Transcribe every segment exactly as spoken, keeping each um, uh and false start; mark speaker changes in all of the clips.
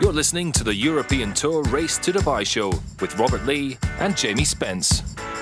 Speaker 1: You're listening to the European Tour Race to Dubai show with Robert Lee and Jamie Spence.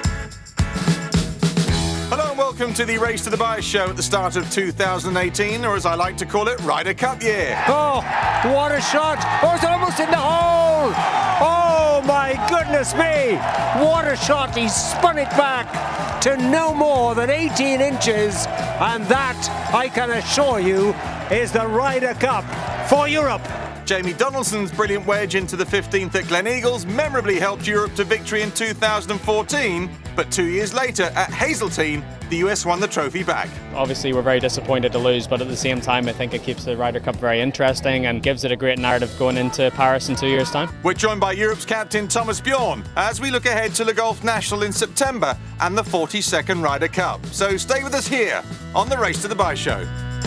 Speaker 2: Hello and welcome to the Race to Dubai show at the start of two thousand eighteen, or as I like to call it, Ryder Cup year.
Speaker 3: Oh, what a shot! Oh, it's almost in the hole! Oh my goodness me! What a shot! He spun it back to no more than eighteen inches, and that, I can assure you, is the Ryder Cup for Europe.
Speaker 2: Jamie Donaldson's brilliant wedge into the fifteenth at Gleneagles memorably helped Europe to victory in two thousand fourteen, but two years later at Hazeltine, the U S won the trophy back.
Speaker 4: Obviously we're very disappointed to lose, but at the same time I think it keeps the Ryder Cup very interesting and gives it a great narrative going into Paris in two years' time.
Speaker 2: We're joined by Europe's captain Thomas Bjorn as we look ahead to Le Golf National in September and the forty-second Ryder Cup. So stay with us here on the Race to Dubai show.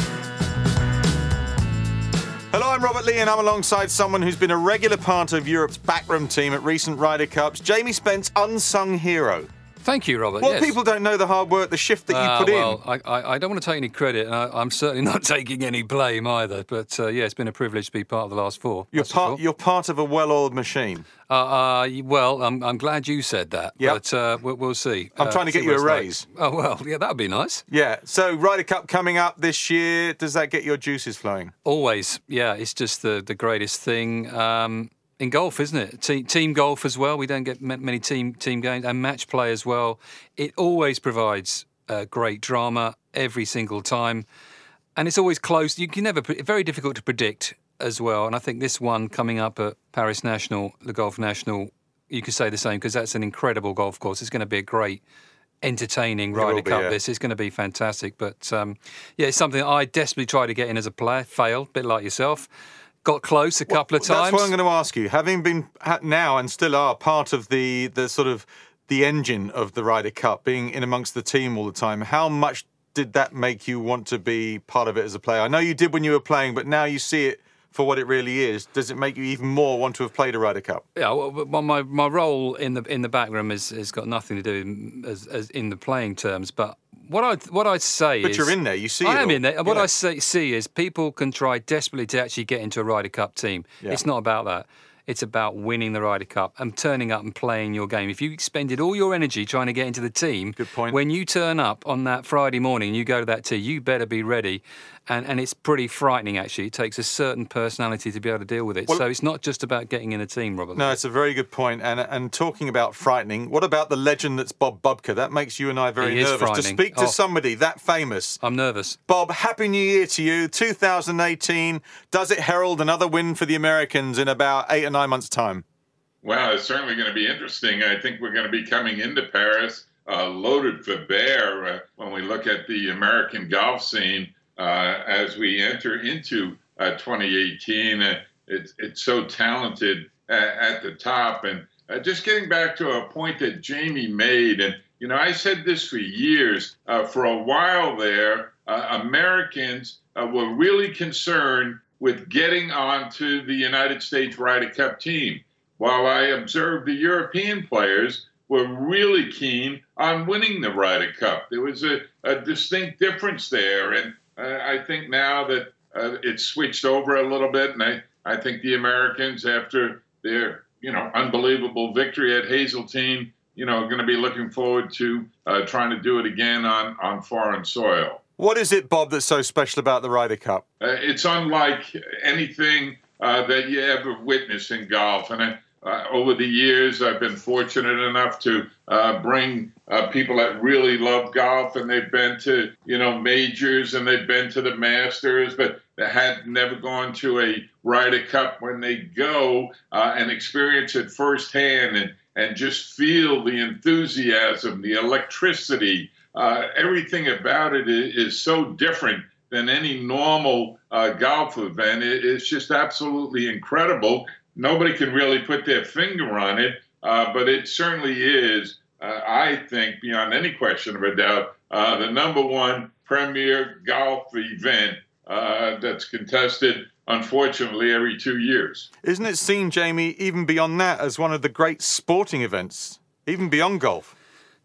Speaker 2: Hello, I'm Robert Lee and I'm alongside someone who's been a regular part of Europe's backroom team at recent Ryder Cups, Jamie Spence, unsung hero.
Speaker 5: Thank you, Robert.
Speaker 2: Well,
Speaker 5: yes.
Speaker 2: people don't know the hard work, the shift that you
Speaker 5: uh,
Speaker 2: put
Speaker 5: well,
Speaker 2: in.
Speaker 5: Well, I, I, I don't want to take any credit, and I, I'm certainly not taking any blame either. But uh, yeah, it's been a privilege to be part of the last four.
Speaker 2: You're part. You're part of a well-oiled machine.
Speaker 5: Uh, uh, well, I'm, I'm glad you said that.
Speaker 2: Yep.
Speaker 5: But uh, we'll, we'll see.
Speaker 2: I'm
Speaker 5: uh,
Speaker 2: trying to get you a raise.
Speaker 5: Like. Oh well, yeah, that'd be nice.
Speaker 2: Yeah. So Ryder Cup coming up this year. Does that get your juices flowing?
Speaker 5: Always. Yeah, it's just the the greatest thing. Um, In golf, isn't it? Team, team golf as well. We don't get many team team games and match play as well. It always provides uh, great drama every single time, and it's always close. You can never. Very difficult to predict as well. And I think this one coming up at Paris National, the Golf National, you could say the same because that's an incredible golf course. It's going to be a great, entertaining Ryder Cup.
Speaker 2: Yeah.
Speaker 5: This is going to be fantastic. But um, yeah, it's something I desperately tried to get in as a player, failed, a bit like yourself. Got close a couple
Speaker 2: well,
Speaker 5: of times.
Speaker 2: That's what I'm going to ask you. Having been now and still are part of the the sort of the engine of the Ryder Cup, being in amongst the team all the time, how much did that make you want to be part of it as a player? I know you did when you were playing, but now you see it for what it really is. Does it make you even more want to have played a Ryder Cup?
Speaker 5: Yeah, well, my my role in the in the backroom has has got nothing to do as, as in the playing terms, but. What I what I'd say
Speaker 2: but
Speaker 5: is,
Speaker 2: but you're in there. You see,
Speaker 5: I
Speaker 2: it
Speaker 5: am
Speaker 2: all.
Speaker 5: in there. What
Speaker 2: yeah.
Speaker 5: I say, see is people can try desperately to actually get into a Ryder Cup team.
Speaker 2: Yeah.
Speaker 5: It's not about that. It's about winning the Ryder Cup and turning up and playing your game. If you expended all your energy trying to get into the team,
Speaker 2: Good point.
Speaker 5: when you turn up on that Friday morning and you go to that tee, you better be ready. And and it's pretty frightening, actually. It takes a certain personality to be able to deal with it.
Speaker 2: Well,
Speaker 5: so it's not just about getting in a team, Robert.
Speaker 2: No, it's a very good point. And and talking about frightening, what about the legend that's Bob Bubka? That makes you and I very
Speaker 5: He is
Speaker 2: nervous to
Speaker 5: frightening.
Speaker 2: speak to
Speaker 5: Oh.
Speaker 2: somebody that famous.
Speaker 5: I'm nervous.
Speaker 2: Bob, Happy New Year to you. two thousand eighteen, does it herald another win for the Americans in about eight or nine months' time?
Speaker 6: Well, it's certainly going to be interesting. I think we're going to be coming into Paris uh, loaded for bear uh, when we look at the American golf scene uh, as we enter into uh, twenty eighteen. Uh, it's, it's so talented uh, at the top. And uh, just getting back to a point that Jamie made, and, you know, I said this for years. Uh, for a while there, uh, Americans uh, were really concerned with getting onto the United States Ryder Cup team, while I observed the European players were really keen on winning the Ryder Cup. There was a, a distinct difference there, and uh, I think now that uh, it's switched over a little bit, and I, I think the Americans, after their you know unbelievable victory at Hazeltine, you know, are going to be looking forward to uh, trying to do it again on, on foreign soil.
Speaker 2: What is it, Bob, that's so special about the Ryder Cup?
Speaker 6: Uh, it's unlike anything uh, that you ever witness in golf, and I, Uh, over the years, I've been fortunate enough to uh, bring uh, people that really love golf, and they've been to, you know, majors, and they've been to the Masters, but they had never gone to a Ryder Cup. When they go uh, and experience it firsthand and, and just feel the enthusiasm, the electricity, uh, everything about it is, is so different than any normal uh, golf event. It, it's just absolutely incredible. Nobody can really put their finger on it, uh, but it certainly is, uh, I think, beyond any question of a doubt, uh, the number one premier golf event uh, that's contested, unfortunately, every two years.
Speaker 2: Isn't it seen, Jamie, even beyond that, as one of the great sporting events, even beyond golf?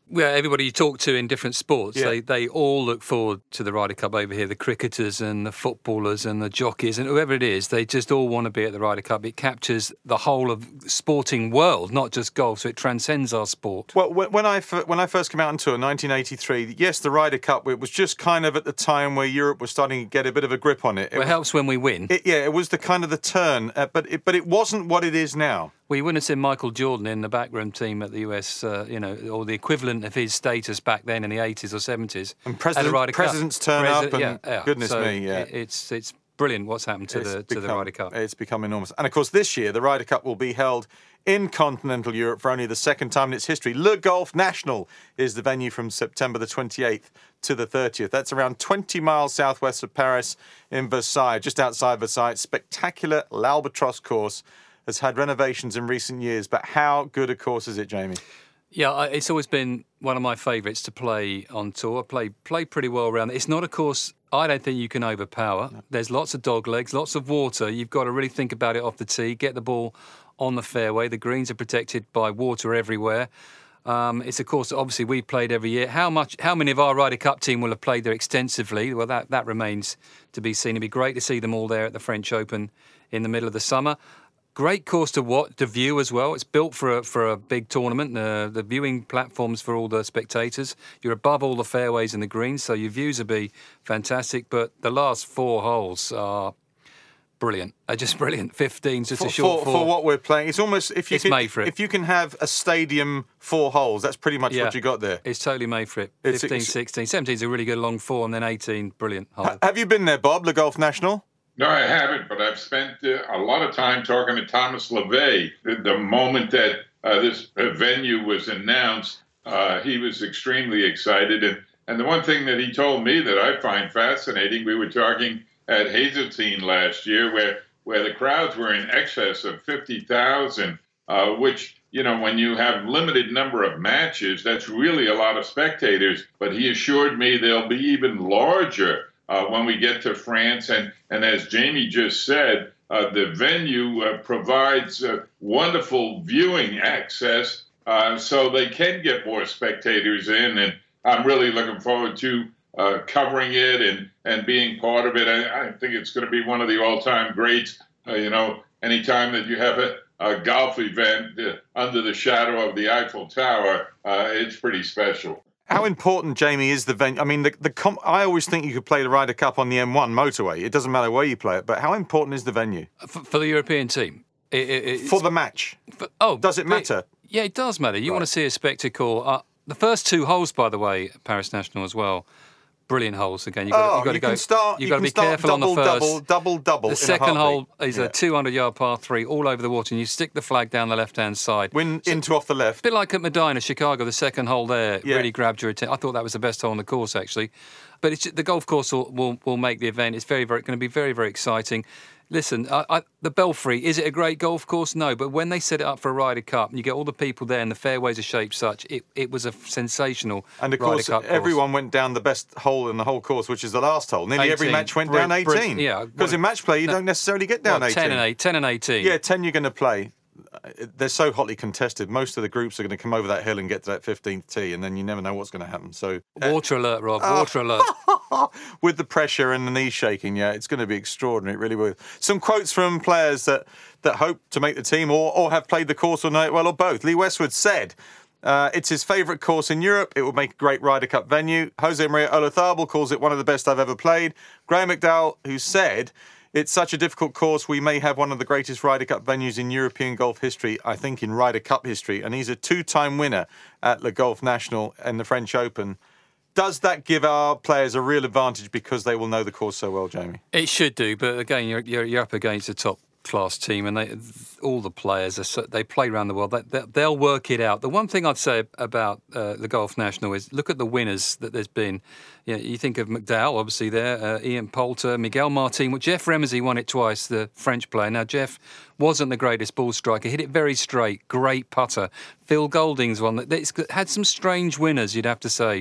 Speaker 5: Well, everybody you talk to in different sports,
Speaker 2: Yeah.
Speaker 5: they, they all look forward to the Ryder Cup over here. The cricketers and the footballers and the jockeys and whoever it is, they just all want to be at the Ryder Cup. It captures the whole of the sporting world, not just golf, so it transcends our sport.
Speaker 2: Well, when when I, f- when I first came out on tour in nineteen eighty-three, yes, the Ryder Cup, it was just kind of at the time where Europe was starting to get a bit of a grip on it. It,
Speaker 5: Well, it
Speaker 2: was,
Speaker 5: helps when we win.
Speaker 2: it yeah, it was the kind of the turn, uh, but it, but it wasn't what it is now.
Speaker 5: Well, you wouldn't have seen Michael Jordan in the backroom team at the U S, uh, you know, or the equivalent of his status back then in the eighties or seventies.
Speaker 2: And
Speaker 5: at a
Speaker 2: president,
Speaker 5: Ryder Cup.
Speaker 2: presidents turn
Speaker 5: Presi-
Speaker 2: up, and
Speaker 5: yeah, yeah.
Speaker 2: goodness
Speaker 5: So
Speaker 2: me, yeah.
Speaker 5: it- it's it's brilliant what's happened to
Speaker 2: It's
Speaker 5: the to the
Speaker 2: become-
Speaker 5: Ryder Cup.
Speaker 2: It's become enormous. And of course, this year, the Ryder Cup will be held in continental Europe for only the second time in its history. Le Golf National is the venue from September the twenty-eighth to the thirtieth. That's around twenty miles southwest of Paris in Versailles, just outside Versailles. Spectacular L'Albatros course. Has had renovations in recent years, but how good a course is it, Jamie?
Speaker 5: Yeah, I- it's always been one of my favourites to play on tour. Play play pretty well around. It's not a course I don't think you can overpower. No. There's lots of dog legs, lots of water. You've got to really think about it off the tee, get the ball on the fairway. The greens are protected by water everywhere. Um, it's a course that obviously we played every year. How much? How many of our Ryder Cup team will have played there extensively? Well, that, that remains to be seen. It'd be great to see them all there at the French Open in the middle of the summer. Great course to watch, to view as well. It's built for a, for a big tournament. Uh, the viewing platforms for all the spectators. You're above all the fairways and the greens, so your views will be fantastic. But the last four holes are brilliant. They're just brilliant. fifteen's just
Speaker 2: for,
Speaker 5: a short
Speaker 2: for,
Speaker 5: four.
Speaker 2: for what we're playing. It's almost if you
Speaker 5: It's
Speaker 2: can,
Speaker 5: made for it.
Speaker 2: if you can have a stadium four holes, that's pretty much
Speaker 5: Yeah.
Speaker 2: what you got there.
Speaker 5: It's totally made for it.
Speaker 2: It's-
Speaker 5: fifteen,
Speaker 2: it's-
Speaker 5: sixteen. seventeen's a really good long four, and then eighteen, brilliant hole.
Speaker 2: Ha- have you been there, Bob? Le Golf National.
Speaker 6: No, I haven't, but I've spent uh, a lot of time talking to Thomas LeVay. The, the moment that uh, this uh, venue was announced, uh, he was extremely excited. And, and the one thing that he told me that I find fascinating, we were talking at Hazeltine last year where, where the crowds were in excess of fifty thousand, uh, which, you know, when you have limited number of matches, that's really a lot of spectators. But he assured me they'll be even larger Uh, when we get to France. And, and as Jamie just said, uh, the venue uh, provides uh, wonderful viewing access uh, so they can get more spectators in. And I'm really looking forward to uh, covering it and, and being part of it. I, I think it's going to be one of the all-time greats. Uh, you know, anytime that you have a, a golf event uh, under the shadow of the Eiffel Tower, uh, it's pretty special.
Speaker 2: How important, Jamie, is the venue? I mean, the, the com- I always think you could play the Ryder Cup on the M one motorway. It doesn't matter where you play it, but how important is the venue?
Speaker 5: For, for the European team? It, it, it's,
Speaker 2: For the match.
Speaker 5: for, oh,
Speaker 2: Does it matter?
Speaker 5: It, yeah, it does matter. You
Speaker 2: Right.
Speaker 5: want to see a spectacle. Uh, the first two holes, by the way, at Paris National as well, brilliant holes again. You've got,
Speaker 2: Oh,
Speaker 5: you've got
Speaker 2: you
Speaker 5: to go.
Speaker 2: can start.
Speaker 5: You've
Speaker 2: you
Speaker 5: got to
Speaker 2: can
Speaker 5: be
Speaker 2: start
Speaker 5: careful
Speaker 2: double,
Speaker 5: on the first.
Speaker 2: double, double, double.
Speaker 5: The
Speaker 2: in a
Speaker 5: second hole
Speaker 2: heartbeat.
Speaker 5: is
Speaker 2: Yeah.
Speaker 5: a two hundred yard par three all over the water, and you stick the flag down the left-hand side.
Speaker 2: Win into off the left.
Speaker 5: A bit like at Medina, Chicago, the second hole there
Speaker 2: Yeah.
Speaker 5: really grabbed your attention. I thought that was the best hole on the course, actually. But it's, the golf course will, will, will make the event. It's very, very going to be very, very exciting. Listen, I, I, the Belfry, is it a great golf course? No, but when they set it up for a Ryder Cup and you get all the people there and the fairways are shaped such, it, it was a sensational
Speaker 2: And of
Speaker 5: Ryder
Speaker 2: course,
Speaker 5: Cup course.
Speaker 2: everyone went down the best hole in the whole course, which is the last hole. Nearly every
Speaker 5: eighteen.
Speaker 2: match went
Speaker 5: Brit-
Speaker 2: down
Speaker 5: Brit-
Speaker 2: eighteen.
Speaker 5: yeah.
Speaker 2: Because in match play, you
Speaker 5: No.
Speaker 2: don't necessarily get down
Speaker 5: Well,
Speaker 2: eighteen.
Speaker 5: ten and eight, ten and eighteen.
Speaker 2: Yeah, ten you're going to play. They're so hotly contested. Most of the groups are going to come over that hill and get to that fifteenth tee, and then you never know what's going to happen. So,
Speaker 5: Water alert, Rob.
Speaker 2: Oh.
Speaker 5: Water alert.
Speaker 2: with the pressure and the knees shaking, yeah, it's going to be extraordinary. It really will. Some quotes from players that, that hope to make the team or, or have played the course or know it well, or both. Lee Westwood said, uh, it's his favourite course in Europe. It will make a great Ryder Cup venue. Jose Maria Olazabal calls it one of the best I've ever played. Graham McDowell, who said, it's such a difficult course, we may have one of the greatest Ryder Cup venues in European golf history, I think in Ryder Cup history. And he's a two-time winner at Le Golf National and the French Open. Does that give our players a real advantage because they will know the course so well, Jamie?
Speaker 5: It should do, but again, you're, you're, you're up against a top-class team, and they, all the players, are so, they play around the world. They, they, they'll work it out. The one thing I'd say about uh, the Golf National is look at the winners that there's been. You know, you think of McDowell, obviously there, uh, Ian Poulter, Miguel Martin. Well, Jeff Remsey won it twice, the French player. Now, Jeff wasn't the greatest ball striker. Hit it very straight, great putter. Phil Golding's one that it's had some strange winners, you'd have to say.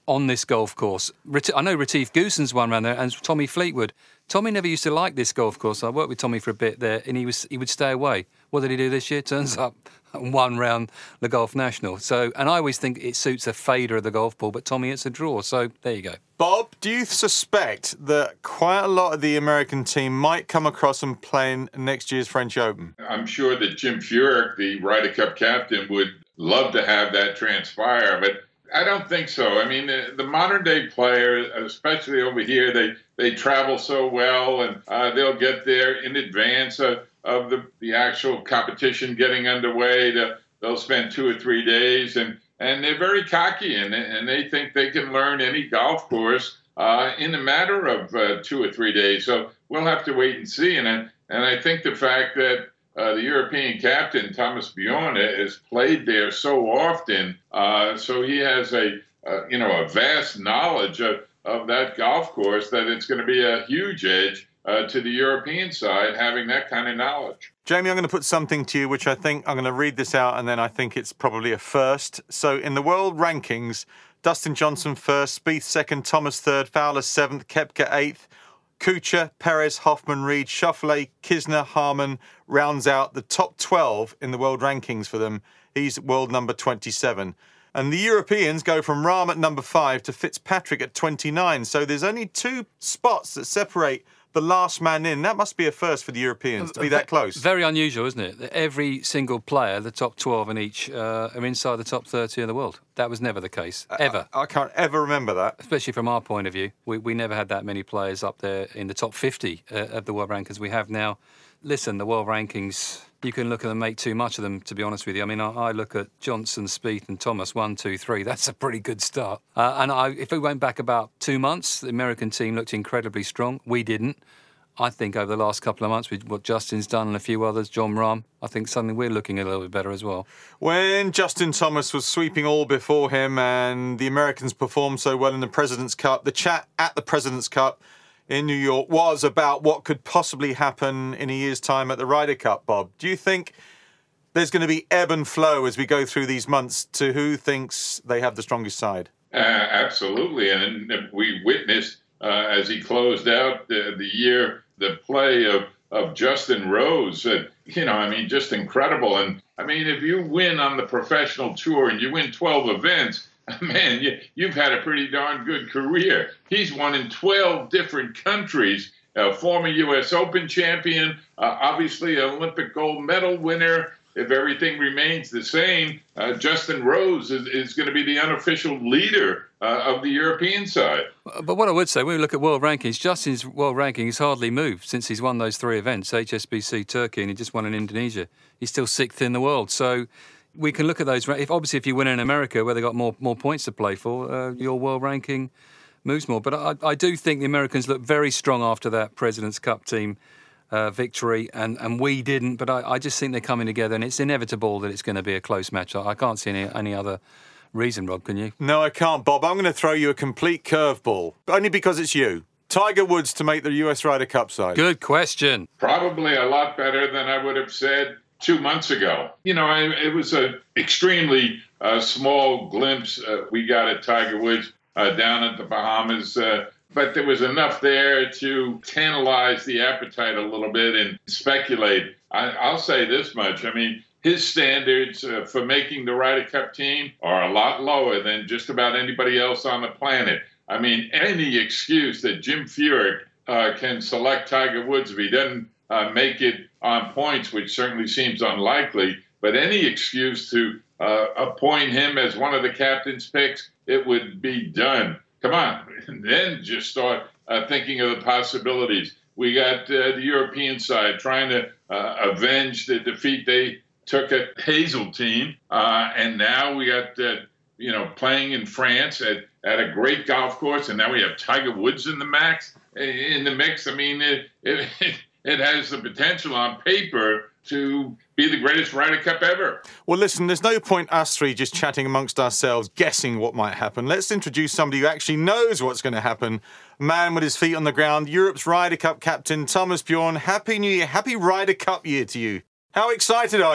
Speaker 5: on this golf course. I know Retief Goosen's won around there, and Tommy Fleetwood. Tommy never used to like this golf course. I worked with Tommy for a bit there, and he was he would stay away. What did he do this year? Turns up and won round the Golf National. So, and I always think it suits a fader of the golf ball, but Tommy, it's a draw. So there you go.
Speaker 2: Bob, do you suspect that quite a lot of the American team might come across and play in next year's French Open?
Speaker 6: I'm sure that Jim Furyk, the Ryder Cup captain, would love to have that transpire, but I don't think so. I mean, the, the modern day players, especially over here, they, they travel so well, and uh, they'll get there in advance of, of the, the actual competition getting underway. To, they'll spend two or three days, and, and they're very cocky, and, and they think they can learn any golf course uh, in a matter of uh, two or three days. So we'll have to wait and see. And I, and I think the fact that Uh, the European captain, Thomas Bjorn, has played there so often, uh, so he has a, uh, you know, a vast knowledge of, of that golf course, that it's going to be a huge edge uh, to the European side, having that kind of knowledge.
Speaker 2: Jamie, I'm going to put something to you, which I think, I'm going to read this out, and then I think it's probably a first. So in the world rankings, Dustin Johnson first, Spieth second, Thomas third, Fowler seventh, Koepka eighth, Kuchar, Perez, Hoffman, Reed, Schauffele, Kisner, Harman rounds out the top twelve in the world rankings for them. He's world number twenty-seven. And the Europeans go from Rahm at number five to Fitzpatrick at twenty-nine. So there's only two spots that separate the last man in. That must be a first for the Europeans to be that close.
Speaker 5: Very unusual, isn't it? Every single player, the top twelve in each, uh, are inside the top thirty in the world. That was never the case, ever.
Speaker 2: I, I can't ever remember that.
Speaker 5: Especially from our point of view. We, we never had that many players up there in the top fifty uh, of the world rankings we have now. Listen, the world rankings, you can look at them and make too much of them, to be honest with you. I mean, I, I look at Johnson, Spieth and Thomas, one, two, three. That's a pretty good start. Uh, and I, if we went back about two months, the American team looked incredibly strong. We didn't. I think over the last couple of months, with what Justin's done and a few others, John Rahm, I think suddenly we're looking a little bit better as well.
Speaker 2: When Justin Thomas was sweeping all before him and the Americans performed so well in the President's Cup, the chat at the President's Cup in New York was about what could possibly happen in a year's time at the Ryder Cup, Bob. Do you think there's going to be ebb and flow as we go through these months to who thinks they have the strongest side?
Speaker 6: Uh, absolutely. And we witnessed, uh, as he closed out the, the year, the play of, of Justin Rose. Uh, you know, I mean, just incredible. And, I mean, if you win on the professional tour and you win twelve events, man, you, you've had a pretty darn good career. He's won in twelve different countries, a former U S Open champion, uh, obviously an Olympic gold medal winner. If everything remains the same, uh, Justin Rose is, is going to be the unofficial leader uh, of the European side.
Speaker 5: But what I would say, when we look at world rankings, Justin's world ranking has hardly moved since he's won those three events, H S B C, Turkey, and he just won in Indonesia. He's still sixth in the world. So we can look at those. If obviously, if you win in America, where they've got more more points to play for, uh, your world ranking moves more. But I, I do think the Americans look very strong after that President's Cup team uh, victory, and, and we didn't. But I, I just think they're coming together, and it's inevitable that it's going to be a close match. I, I can't see any, any other reason, Rob, can you?
Speaker 2: No, I can't, Bob. I'm going to throw you a complete curveball, only because it's you. Tiger Woods to make the U S Ryder Cup side.
Speaker 5: Good question.
Speaker 6: Probably a lot better than I would have said two months ago. You know, I, it was an extremely uh, small glimpse uh, we got at Tiger Woods uh, down at the Bahamas, uh, but there was enough there to tantalize the appetite a little bit and speculate. I, I'll say this much. I mean, his standards uh, for making the Ryder Cup team are a lot lower than just about anybody else on the planet. I mean, any excuse that Jim Furyk uh, can select Tiger Woods if he doesn't uh, make it on points, which certainly seems unlikely, but any excuse to uh, appoint him as one of the captain's picks, it would be done. Come on. And then just start uh, thinking of the possibilities. We got uh, the European side trying to uh, avenge the defeat they took at Hazeltine, uh, and now we got, uh, you know, playing in France at, at a great golf course, and now we have Tiger Woods in the max in the mix. I mean, it it, it has the potential on paper to be the greatest Ryder Cup ever.
Speaker 2: Well, listen, there's no point us three just chatting amongst ourselves, guessing what might happen. Let's introduce somebody who actually knows what's going to happen. A man with his feet on the ground, Europe's Ryder Cup captain, Thomas Bjorn. Happy New Year. Happy Ryder Cup year to you. How excited are you?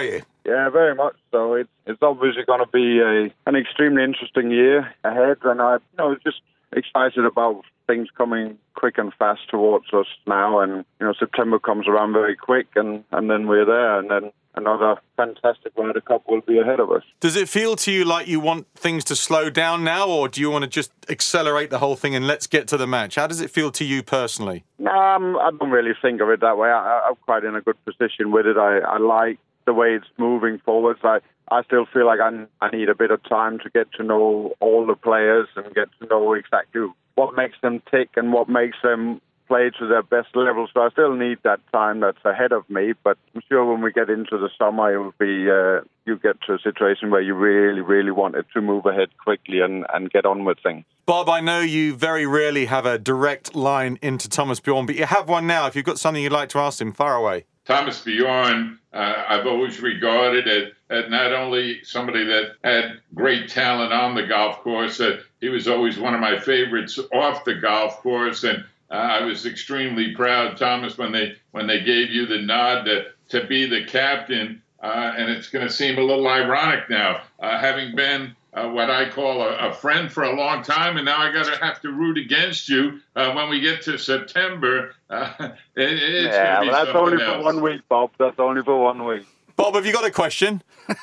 Speaker 7: Yeah, very much so. It's it's obviously going to be a an extremely interesting year ahead, and I, you know, just excited about things coming quick and fast towards us now. And you know, September comes around very quick, and, and then we're there, and then another fantastic Ryder Cup will be ahead of us.
Speaker 2: Does it feel to you like you want things to slow down now, or do you want to just accelerate the whole thing and let's get to the match? How does it feel to you personally?
Speaker 7: Um, I don't really think of it that way. I, I'm quite in a good position with it. I, I like the way it's moving forwards. I, I still feel like I, I need a bit of time to get to know all the players and get to know exactly what makes them tick and what makes them play to their best level. So I still need that time that's ahead of me. But I'm sure when we get into the summer, it will be uh, you get to a situation where you really, really want it to move ahead quickly and, and get on with things.
Speaker 2: Bob, I know you very rarely have a direct line into Thomas Bjorn, but you have one now. If you've got something you'd like to ask him, fire away.
Speaker 6: Thomas Bjorn, uh, I've always regarded as, as not only somebody that had great talent on the golf course, that he was always one of my favorites off the golf course. And uh, I was extremely proud, Thomas, when they when they gave you the nod to, to be the captain. Uh, and it's going to seem a little ironic now, uh, having been Uh, what I call a, a friend for a long time, and now I got to have to root against you uh, when we get to September. Uh, it, it's
Speaker 7: yeah,
Speaker 6: gonna be
Speaker 7: well, that's only
Speaker 6: else.
Speaker 7: for one week, Bob. That's only for one week.
Speaker 2: Bob, have you got a question?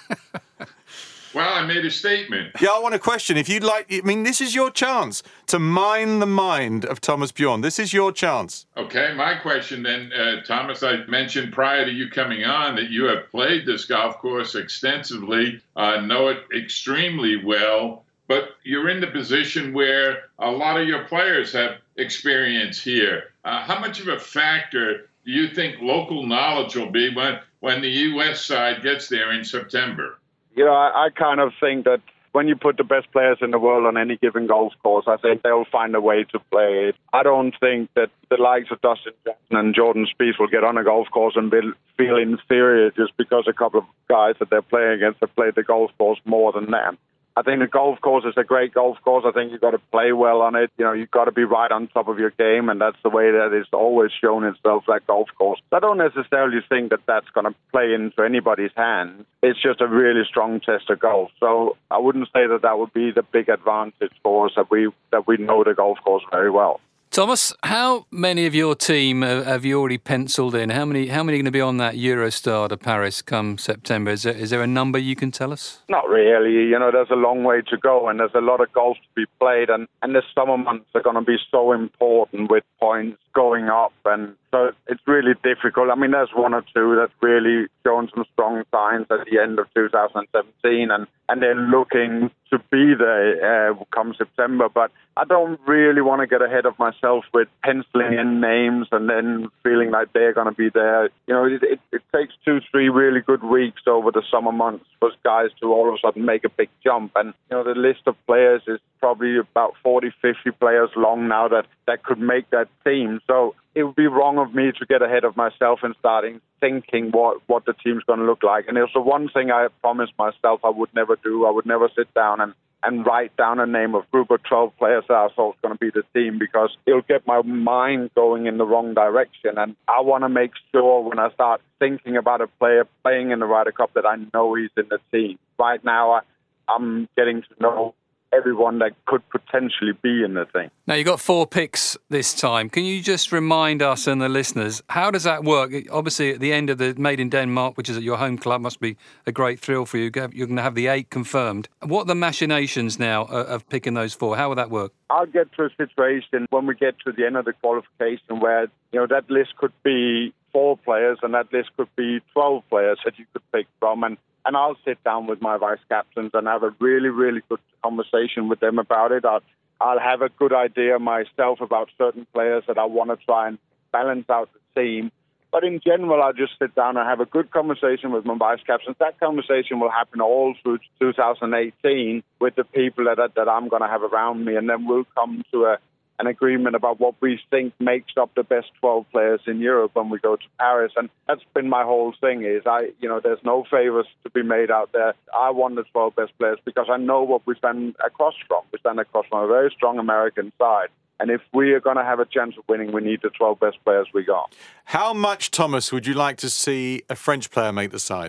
Speaker 6: Well, I made a statement.
Speaker 2: Yeah, I want a question. If you'd like, I mean, this is your chance to mine the mind of Thomas Bjorn. This is your chance.
Speaker 6: Okay, my question then, uh, Thomas, I mentioned prior to you coming on that you have played this golf course extensively, uh, know it extremely well, but you're in the position where a lot of your players have experience here. Uh, how much of a factor do you think local knowledge will be when, when the U S side gets there in September?
Speaker 7: You know, I, I kind of think that when you put the best players in the world on any given golf course, I think they'll find a way to play it. I don't think that the likes of Dustin Johnson and Jordan Spieth will get on a golf course and be, feel inferior just because a couple of guys that they're playing against have played the golf course more than them. I think the golf course is a great golf course. I think you've got to play well on it. You know, you've got to be right on top of your game, and that's the way that it's always shown itself, that golf course. I don't necessarily think that that's going to play into anybody's hands. It's just a really strong test of golf. So I wouldn't say that that would be the big advantage for us, that we that we know the golf course very well.
Speaker 5: Thomas, how many of your team have you already penciled in? How many How many are going to be on that Eurostar to Paris come September? Is there, is there a number you can tell us?
Speaker 7: Not really. You know, there's a long way to go, and there's a lot of golf to be played, and, and the summer months are going to be so important with points going up, and so it's really difficult. I mean, there's one or two that's really shown some strong signs at the end of two thousand seventeen, and, and they're looking to be there uh, come September, but I don't really want to get ahead of myself with penciling in names and then feeling like they're going to be there. You know, it, it, it takes two, three really good weeks over the summer months for guys to all of a sudden make a big jump. And, you know, the list of players is probably about forty, fifty players long now that, that could make that team. So it would be wrong of me to get ahead of myself and starting thinking what, what the team's going to look like. And it was the one thing I promised myself I would never do. I would never sit down and, and write down a name of group of twelve players that I thought was going to be the team, because it'll get my mind going in the wrong direction. And I want to make sure when I start thinking about a player playing in the Ryder Cup that I know he's in the team. Right now, I, I'm getting to know everyone that could potentially be in the thing.
Speaker 5: Now, you've got four picks this time. Can you just remind us and the listeners, how does that work? Obviously, at the end of the Made in Denmark, which is at your home club, must be a great thrill for you. You're going to have the eight confirmed. What are the machinations now of picking those four? How will that work?
Speaker 7: I'll get to a situation when we get to the end of the qualification where, you know, that list could be four players and that list could be twelve players that you could pick from. And And I'll sit down with my vice captains and have a really, really good conversation with them about it. I'll, I'll have a good idea myself about certain players that I want to try and balance out the team. But in general, I'll just sit down and have a good conversation with my vice captains. That conversation will happen all through two thousand eighteen with the people that, that I'm going to have around me. And then we'll come to a an agreement about what we think makes up the best twelve players in Europe when we go to Paris. And that's been my whole thing is, I, you know, there's no favors to be made out there. I want the twelve best players because I know what we stand across from. We stand across from a very strong American side. And if we are going to have a chance of winning, we need the twelve best players we got.
Speaker 2: How much, Thomas, would you like to see a French player make the side?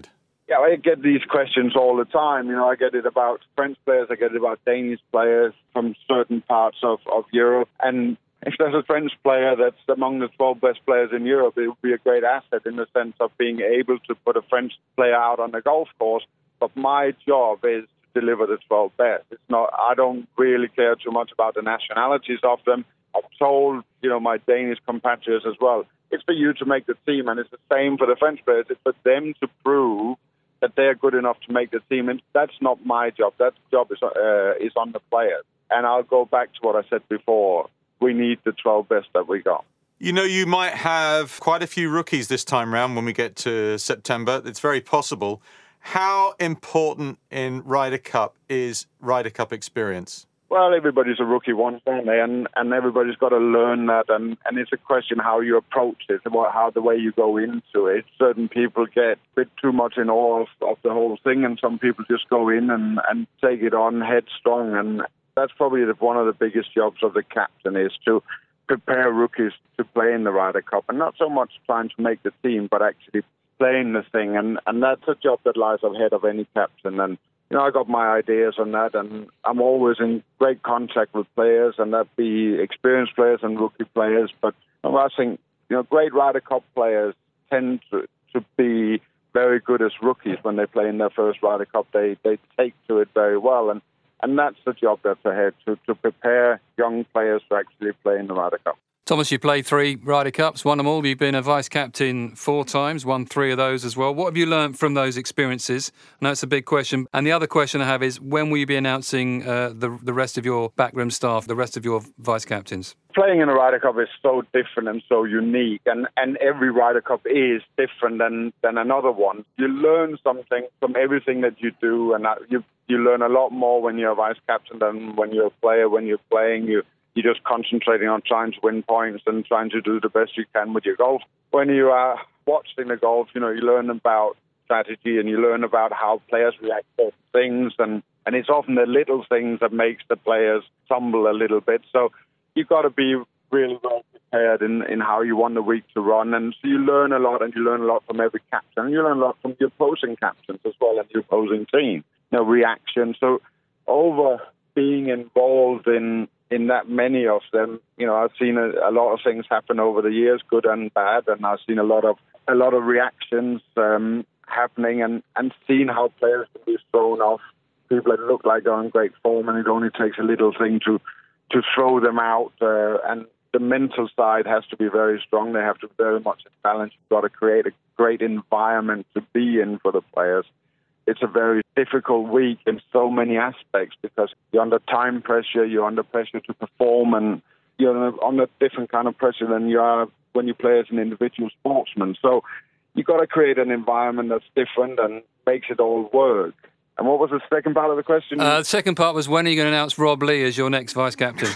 Speaker 7: Yeah, I get these questions all the time. You know, I get it about French players, I get it about Danish players from certain parts of, of Europe. And if there's a French player that's among the twelve best players in Europe, it would be a great asset in the sense of being able to put a French player out on the golf course. But my job is to deliver the twelve best. It's not. I don't really care too much about the nationalities of them. I've told, you know, my Danish compatriots as well, it's for you to make the team, and it's the same for the French players. It's for them to prove that they're good enough to make the team. And that's not my job. That job is uh, is on the players. And I'll go back to what I said before. We need the twelve best that we got.
Speaker 2: You know, you might have quite a few rookies this time round when we get to September. It's very possible. How important in Ryder Cup is Ryder Cup experience?
Speaker 7: Well, everybody's a rookie once, aren't they? And and everybody's got to learn that. And, and it's a question how you approach it, about how the way you go into it. Certain people get a bit too much in awe of, of the whole thing, and some people just go in and, and take it on headstrong. And that's probably the, one of the biggest jobs of the captain, is to prepare rookies to play in the Ryder Cup, and not so much trying to make the team, but actually playing the thing. And, and that's a job that lies ahead of any captain. And you know, I got my ideas on that, and I'm always in great contact with players, and that be experienced players and rookie players. But I think, you know, great Ryder Cup players tend to, to be very good as rookies when they play in their first Ryder Cup. They they take to it very well, and, and that's the job that's ahead, to, to prepare young players to actually play in the Ryder Cup.
Speaker 5: Thomas, you played three Ryder Cups, won them all. You've been a vice-captain four times, won three of those as well. What have you learned from those experiences? I know it's a big question. And the other question I have is, when will you be announcing uh, the, the rest of your backroom staff, the rest of your vice-captains?
Speaker 7: Playing in a Ryder Cup is so different and so unique, and, and every Ryder Cup is different than, than another one. You learn something from everything that you do, and you, you learn a lot more when you're a vice-captain than when you're a player. When you're playing, you You're just concentrating on trying to win points and trying to do the best you can with your golf. When you are watching the golf, you know, you learn about strategy, and you learn about how players react to things. And, and it's often the little things that makes the players stumble a little bit. So you've got to be really well prepared in, in how you want the week to run. And so you learn a lot, and you learn a lot from every captain. And you learn a lot from your opposing captains as well, and your opposing team. You know, reaction. So over being involved in in that many of them, you know, I've seen a, a lot of things happen over the years, good and bad, and I've seen a lot of a lot of reactions um, happening, and, and seen how players can be thrown off. People that look like they're in great form, and it only takes a little thing to to throw them out. Uh, and the mental side has to be very strong. They have to be very much in balance. You've got to create a great environment to be in for the players. It's a very difficult week in so many aspects, because you're under time pressure, you're under pressure to perform, and you're under different kind of pressure than you are when you play as an individual sportsman. So you've got to create an environment that's different and makes it all work. And what was the second part of the question?
Speaker 5: Uh, the second part was, when are you going to announce Rob Lee as your next vice-captain?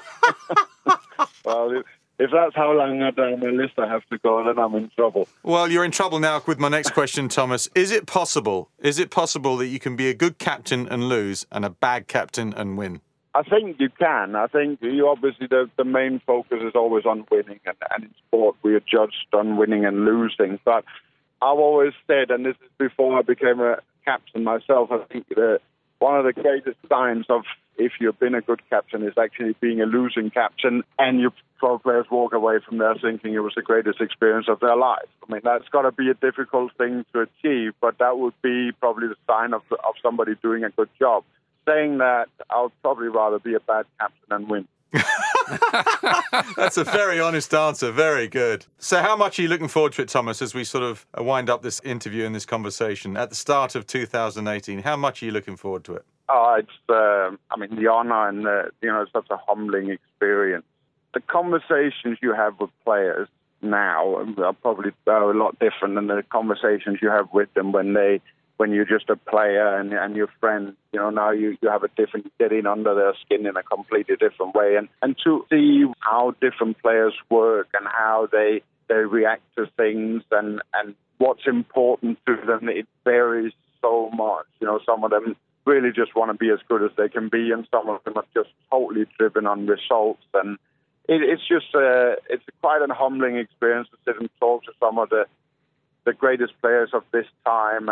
Speaker 7: Well, if that's how long down my list I have to go, then I'm in trouble.
Speaker 2: Well, you're in trouble now with my next question, Thomas. Is it possible, is it possible that you can be a good captain and lose, and a bad captain and win?
Speaker 7: I think you can. I think you obviously the, the main focus is always on winning, and, and in sport we are judged on winning and losing. But I've always said, and this is before I became a captain myself, I think that one of the greatest signs of if you've been a good captain is actually being a losing captain, and your pro players walk away from there thinking it was the greatest experience of their life. I mean, that's got to be a difficult thing to achieve, but that would be probably the sign of of somebody doing a good job. Saying that, I would probably rather be a bad captain and win.
Speaker 2: That's a very honest answer. Very good. So how much are you looking forward to it, Thomas, as we sort of wind up this interview and this conversation at the start of two thousand eighteen? How much are you looking forward to it?
Speaker 7: Oh, it's, uh, I mean, the honour and, uh, you know, it's such a humbling experience. The conversations you have with players now are probably are a lot different than the conversations you have with them when they when you're just a player and, and your friend. You know, now you, you have a different, get in under their skin in a completely different way. And, and to see how different players work and how they, they react to things and, and what's important to them, it varies so much. You know, some of them really just want to be as good as they can be, and some of them are just totally driven on results. And it, it's just a, it's quite a humbling experience to sit and talk to some of the the greatest players of this time, and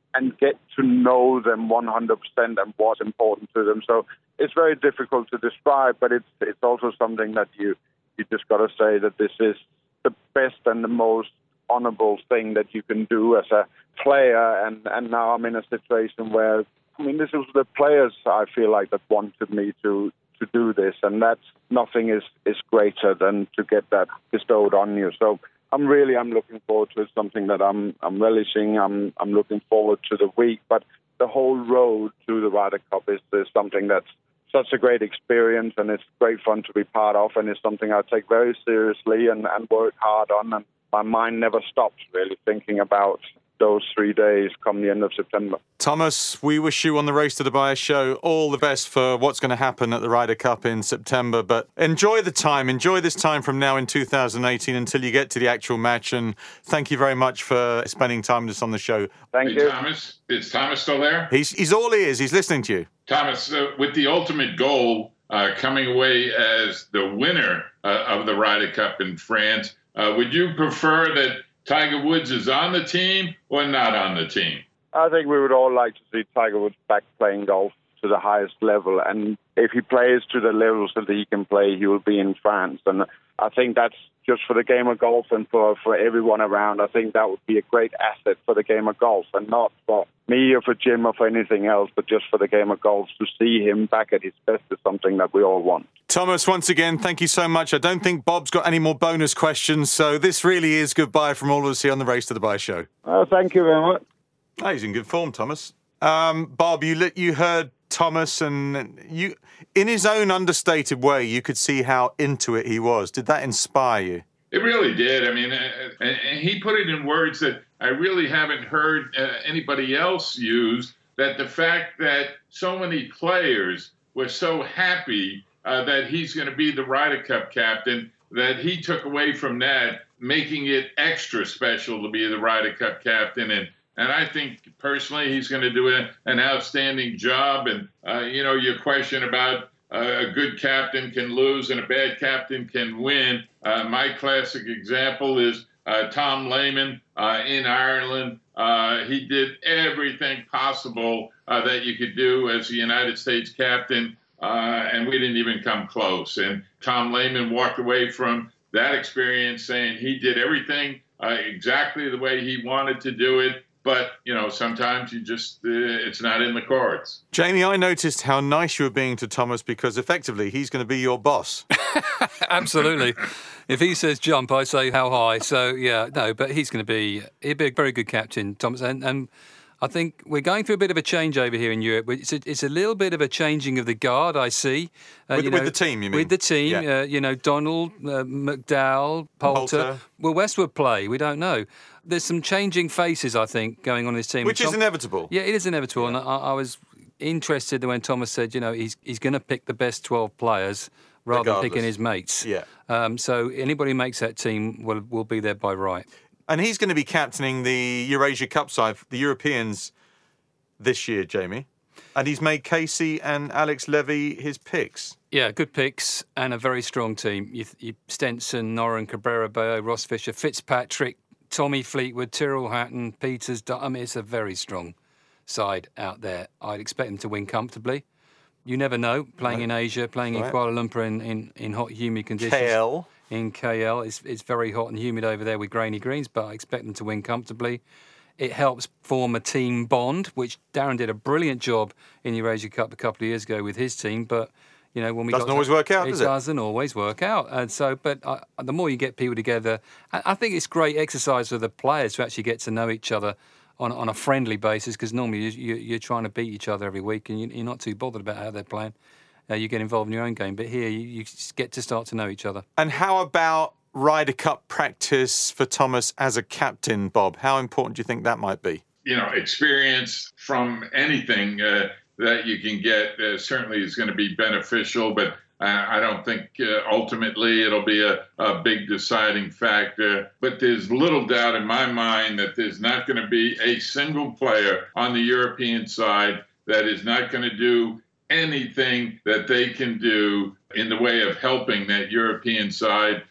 Speaker 7: and get to know them one hundred percent and what's important to them. So it's very difficult to describe, but it's it's also something that you you just got to say that this is the best and the most honorable thing that you can do as a player. And, and now I'm in a situation where, I mean, this is the players I feel like that wanted me to to do this, and that's nothing is, is greater than to get that bestowed on you. So I'm really I'm looking forward to it. Something that I'm I'm relishing. I'm I'm looking forward to the week, but the whole road to the Ryder Cup is, is something that's such a great experience, and it's great fun to be part of, and it's something I take very seriously and, and work hard on, and my mind never stops really thinking about those three days come the end of September.
Speaker 2: Thomas, we wish you on the Race to Dubai show all the best for what's going to happen at the Ryder Cup in September, but enjoy the time, enjoy this time from now in two thousand eighteen until you get to the actual match, and thank you very much for spending time with us on the show.
Speaker 7: Thank
Speaker 6: hey,
Speaker 7: you.
Speaker 6: Thomas, is Thomas still there?
Speaker 2: He's, he's all ears, he's listening to you.
Speaker 6: Thomas, uh, with the ultimate goal uh, coming away as the winner uh, of the Ryder Cup in France, uh, would you prefer that Tiger Woods is on the team or not on the team?
Speaker 7: I think we would all like to see Tiger Woods back playing golf to the highest level. And if he plays to the levels that he can play, he will be in France. And I think that's just for the game of golf and for, for everyone around. I think that would be a great asset for the game of golf, and not for me or for Jim or for anything else, but just for the game of golf. To see him back at his best is something that we all want.
Speaker 2: Thomas, once again, thank you so much. I don't think Bob's got any more bonus questions, so this really is goodbye from all of us here on the Race to Dubai show.
Speaker 7: Oh, thank you very much.
Speaker 2: Oh, he's in good form, Thomas. Um, Bob, you li- you heard Thomas, and you, in his own understated way, you could see how into it he was. Did that inspire you?
Speaker 6: It really did. I mean, uh, and he put it in words that I really haven't heard uh, anybody else use, that the fact that so many players were so happy uh, that he's going to be the Ryder Cup captain, that he took away from that, making it extra special to be the Ryder Cup captain. And And I think personally he's going to do a, an outstanding job. And, uh, you know, your question about uh, a good captain can lose and a bad captain can win. Uh, my classic example is uh, Tom Lehman uh, in Ireland. Uh, he did everything possible uh, that you could do as the United States captain, uh, and we didn't even come close. And Tom Lehman walked away from that experience saying he did everything uh, exactly the way he wanted to do it. But, you know, sometimes you just, uh, it's not in the cards.
Speaker 2: Jamie, I noticed how nice you were being to Thomas, because effectively he's going to be your boss.
Speaker 5: Absolutely. If he says jump, I say how high. So, yeah, no, but he's going to be, he'll be a very good captain, Thomas. And, and I think we're going through a bit of a change over here in Europe. It's a, it's a little bit of a changing of the guard, I see.
Speaker 2: Uh, with, you know, with the team, you mean?
Speaker 5: With the team,
Speaker 2: yeah.
Speaker 5: uh, you know, Donald, uh, McDowell, Poulter.
Speaker 2: Poulter.
Speaker 5: Will Westwood play? We don't know. There's some changing faces, I think, going on in this team.
Speaker 2: Which
Speaker 5: Tom,
Speaker 2: is inevitable.
Speaker 5: Yeah, it is inevitable.
Speaker 2: Yeah.
Speaker 5: And I, I was interested when Thomas said, you know, he's he's going to pick the best twelve players rather
Speaker 2: Regardless.
Speaker 5: than picking his mates.
Speaker 2: Yeah.
Speaker 5: Um, so anybody who makes that team will will be there by right.
Speaker 2: And he's going to be captaining the Eurasia Cup side, the Europeans, this year, Jamie. And he's made Casey and Alex Levy his picks.
Speaker 5: Yeah, good picks and a very strong team. You, you, Stenson, Noren, Cabrera, Bayo, Ross Fisher, Fitzpatrick, Tommy Fleetwood, Tyrrell Hatton, Peters. I mean, it's a very strong side out there. I'd expect them to win comfortably. You never know. Playing right. in Asia, playing right. in Kuala Lumpur in, in, in hot, humid conditions.
Speaker 2: K L.
Speaker 5: In K L. It's, it's very hot and humid over there with grainy greens, but I expect them to win comfortably. It helps form a team bond, which Darren did a brilliant job in the Eurasia Cup a couple of years ago with his team, but you know, when we
Speaker 2: doesn't
Speaker 5: got
Speaker 2: always
Speaker 5: to,
Speaker 2: work out,
Speaker 5: it
Speaker 2: does it?
Speaker 5: doesn't always work out. And so, but uh, the more you get people together, I, I think it's great exercise for the players to actually get to know each other on on a friendly basis. Because normally you, you, you're trying to beat each other every week, and you, you're not too bothered about how they're playing. Uh, you get involved in your own game, but here you, you get to start to know each other.
Speaker 2: And how about Ryder Cup practice for Thomas as a captain, Bob? How important do you think that might be?
Speaker 6: You know, experience from anything uh, that you can get uh, certainly is going to be beneficial, but uh, I don't think uh, ultimately it'll be a, a big deciding factor. But there's little doubt in my mind that there's not going to be a single player on the European side that is not going to do anything that they can do in the way of helping that European side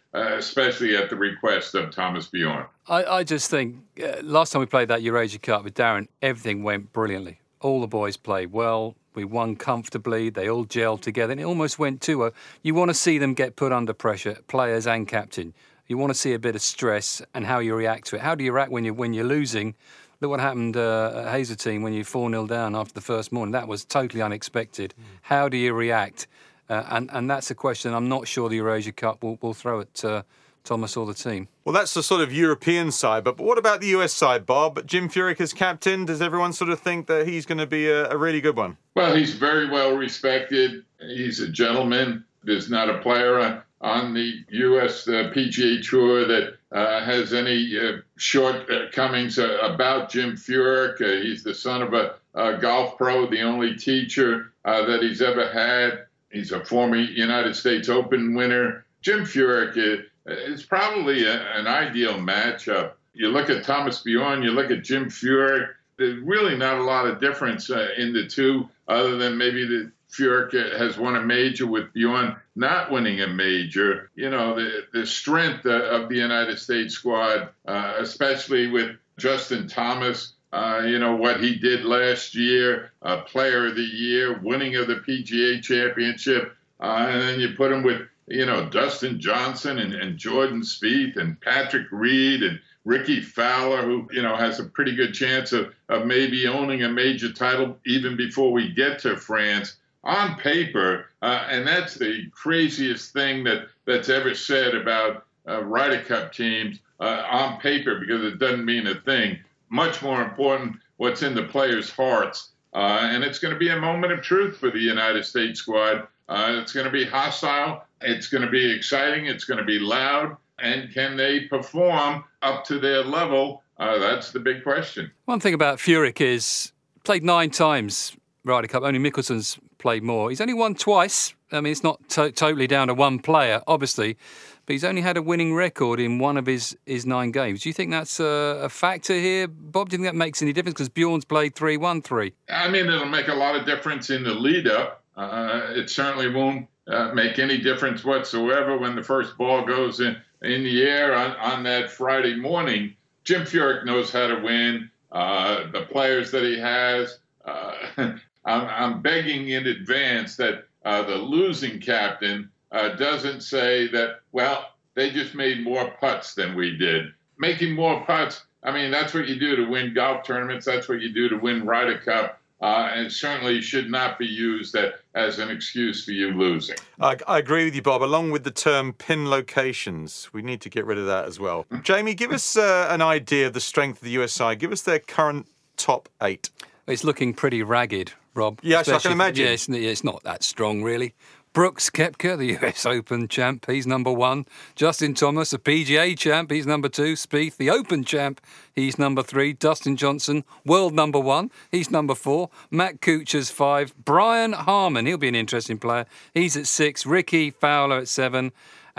Speaker 6: uh, especially at the request of Thomas Bjorn.
Speaker 5: I, I just think uh, last time we played that Eurasia Cup with Darren, everything went brilliantly. All the boys played well. We won comfortably. They all gelled together, and it almost went two oh. You want to see them get put under pressure, players and captain. You want to see a bit of stress and how you react to it. How do you react when you're, when you're losing? Look what happened uh, at Hazeltine when you're four nil down after the first morning. That was totally unexpected. Mm. How do you react? Uh, and, and that's a question I'm not sure the Eurasia Cup will, will throw at uh, Thomas or the team.
Speaker 2: Well, that's the sort of European side, but what about the U S side, Bob? Jim Furyk as captain, does everyone sort of think that he's going to be a, a really good one?
Speaker 6: Well, he's very well respected. He's a gentleman. There's not a player on, on the U S uh, P G A Tour that uh, has any uh, shortcomings uh, about Jim Furyk. Uh, he's the son of a, a golf pro, the only teacher uh, that he's ever had. He's a former United States Open winner. Jim Furyk is, is probably a, an ideal matchup. You look at Thomas Bjorn, you look at Jim Furyk, there's really not a lot of difference uh, in the two, other than maybe the Furyk has won a major with Bjorn not winning a major. You know, the, the strength uh, of the United States squad, uh, especially with Justin Thomas, Uh, you know, what he did last year, uh, player of the year, winning of the P G A championship. Uh, and then you put him with, you know, Dustin Johnson and, and Jordan Spieth and Patrick Reed and Ricky Fowler, who, you know, has a pretty good chance of, of maybe owning a major title even before we get to France. On paper, uh, and that's the craziest thing that, that's ever said about uh, Ryder Cup teams, uh, on paper, because it doesn't mean a thing. Much more important what's in the players' hearts. Uh, and it's going to be a moment of truth for the United States squad. Uh, it's going to be hostile. It's going to be exciting. It's going to be loud. And can they perform up to their level? Uh, that's the big question.
Speaker 5: One thing about Furyk is played nine times Ryder Cup. Only Mickelson's played more. He's only won twice. I mean, it's not to- totally down to one player, obviously. But he's only had a winning record in one of his, his nine games. Do you think that's a, a factor here, Bob? Do you think that makes any difference? Because Bjorn's played three, won three.
Speaker 6: I mean, it'll make a lot of difference in the lead-up. Uh, it certainly won't uh, make any difference whatsoever when the first ball goes in, in the air on, on that Friday morning. Jim Furyk knows how to win. Uh, the players that he has, uh, I'm, I'm begging in advance that uh, the losing captain Uh, doesn't say that, well, they just made more putts than we did. Making more putts, I mean, that's what you do to win golf tournaments. That's what you do to win Ryder Cup. Uh, and certainly should not be used that, as an excuse for you losing.
Speaker 2: I, I agree with you, Bob. Along with the term pin locations, we need to get rid of that as well. Jamie, give us uh, an idea of the strength of the U S side. Give us their current top eight.
Speaker 5: It's looking pretty ragged, Rob.
Speaker 2: Yes, I can imagine.
Speaker 5: Yeah, it's, it's not that strong, really. Brooks Koepka, the U S Open champ, he's number one. Justin Thomas, the P G A champ, he's number two. Spieth, the Open champ, he's number three. Dustin Johnson, world number one, he's number four. Matt Kuchar's five. Brian Harman, he'll be an interesting player, he's at six. Ricky Fowler at seven.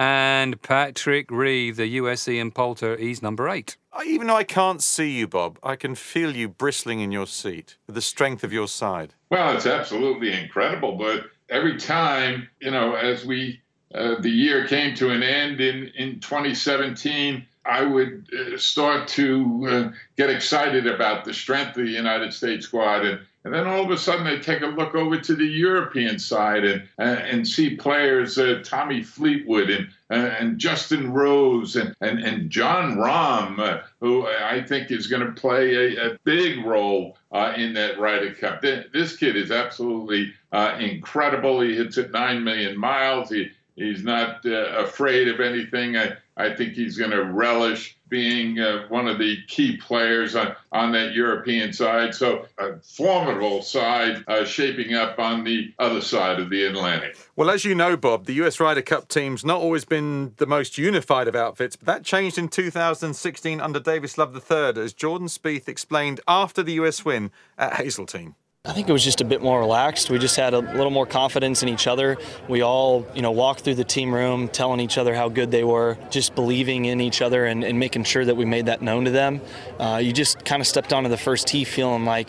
Speaker 5: And Patrick Reed, the U S Ian Poulter, he's number eight.
Speaker 2: Even though I can't see you, Bob, I can feel you bristling in your seat with the strength of your side.
Speaker 6: Well, it's absolutely incredible, but every time, you know, as we, uh, the year came to an end in, in twenty seventeen, I would uh, start to uh, get excited about the strength of the United States squad. And, and then all of a sudden I take a look over to the European side and uh, and see players, uh, Tommy Fleetwood and uh, and Justin Rose and, and, and John Rahm, uh, who I think is going to play a, a big role uh, in that Ryder Cup. This kid is absolutely uh, incredible. He hits at nine million miles. He He's not uh, afraid of anything. I, I think he's going to relish being uh, one of the key players on, on that European side. So a formidable side uh, shaping up on the other side of the Atlantic.
Speaker 2: Well, as you know, Bob, the U S Ryder Cup team's not always been the most unified of outfits, but that changed in two thousand sixteen under Davis Love the third, as Jordan Spieth explained after the U S win at Hazeltine.
Speaker 8: I think it was just a bit more relaxed. We just had a little more confidence in each other. We all, you know, walked through the team room telling each other how good they were, just believing in each other and, and making sure that we made that known to them. Uh, you just kind of stepped onto the first tee feeling like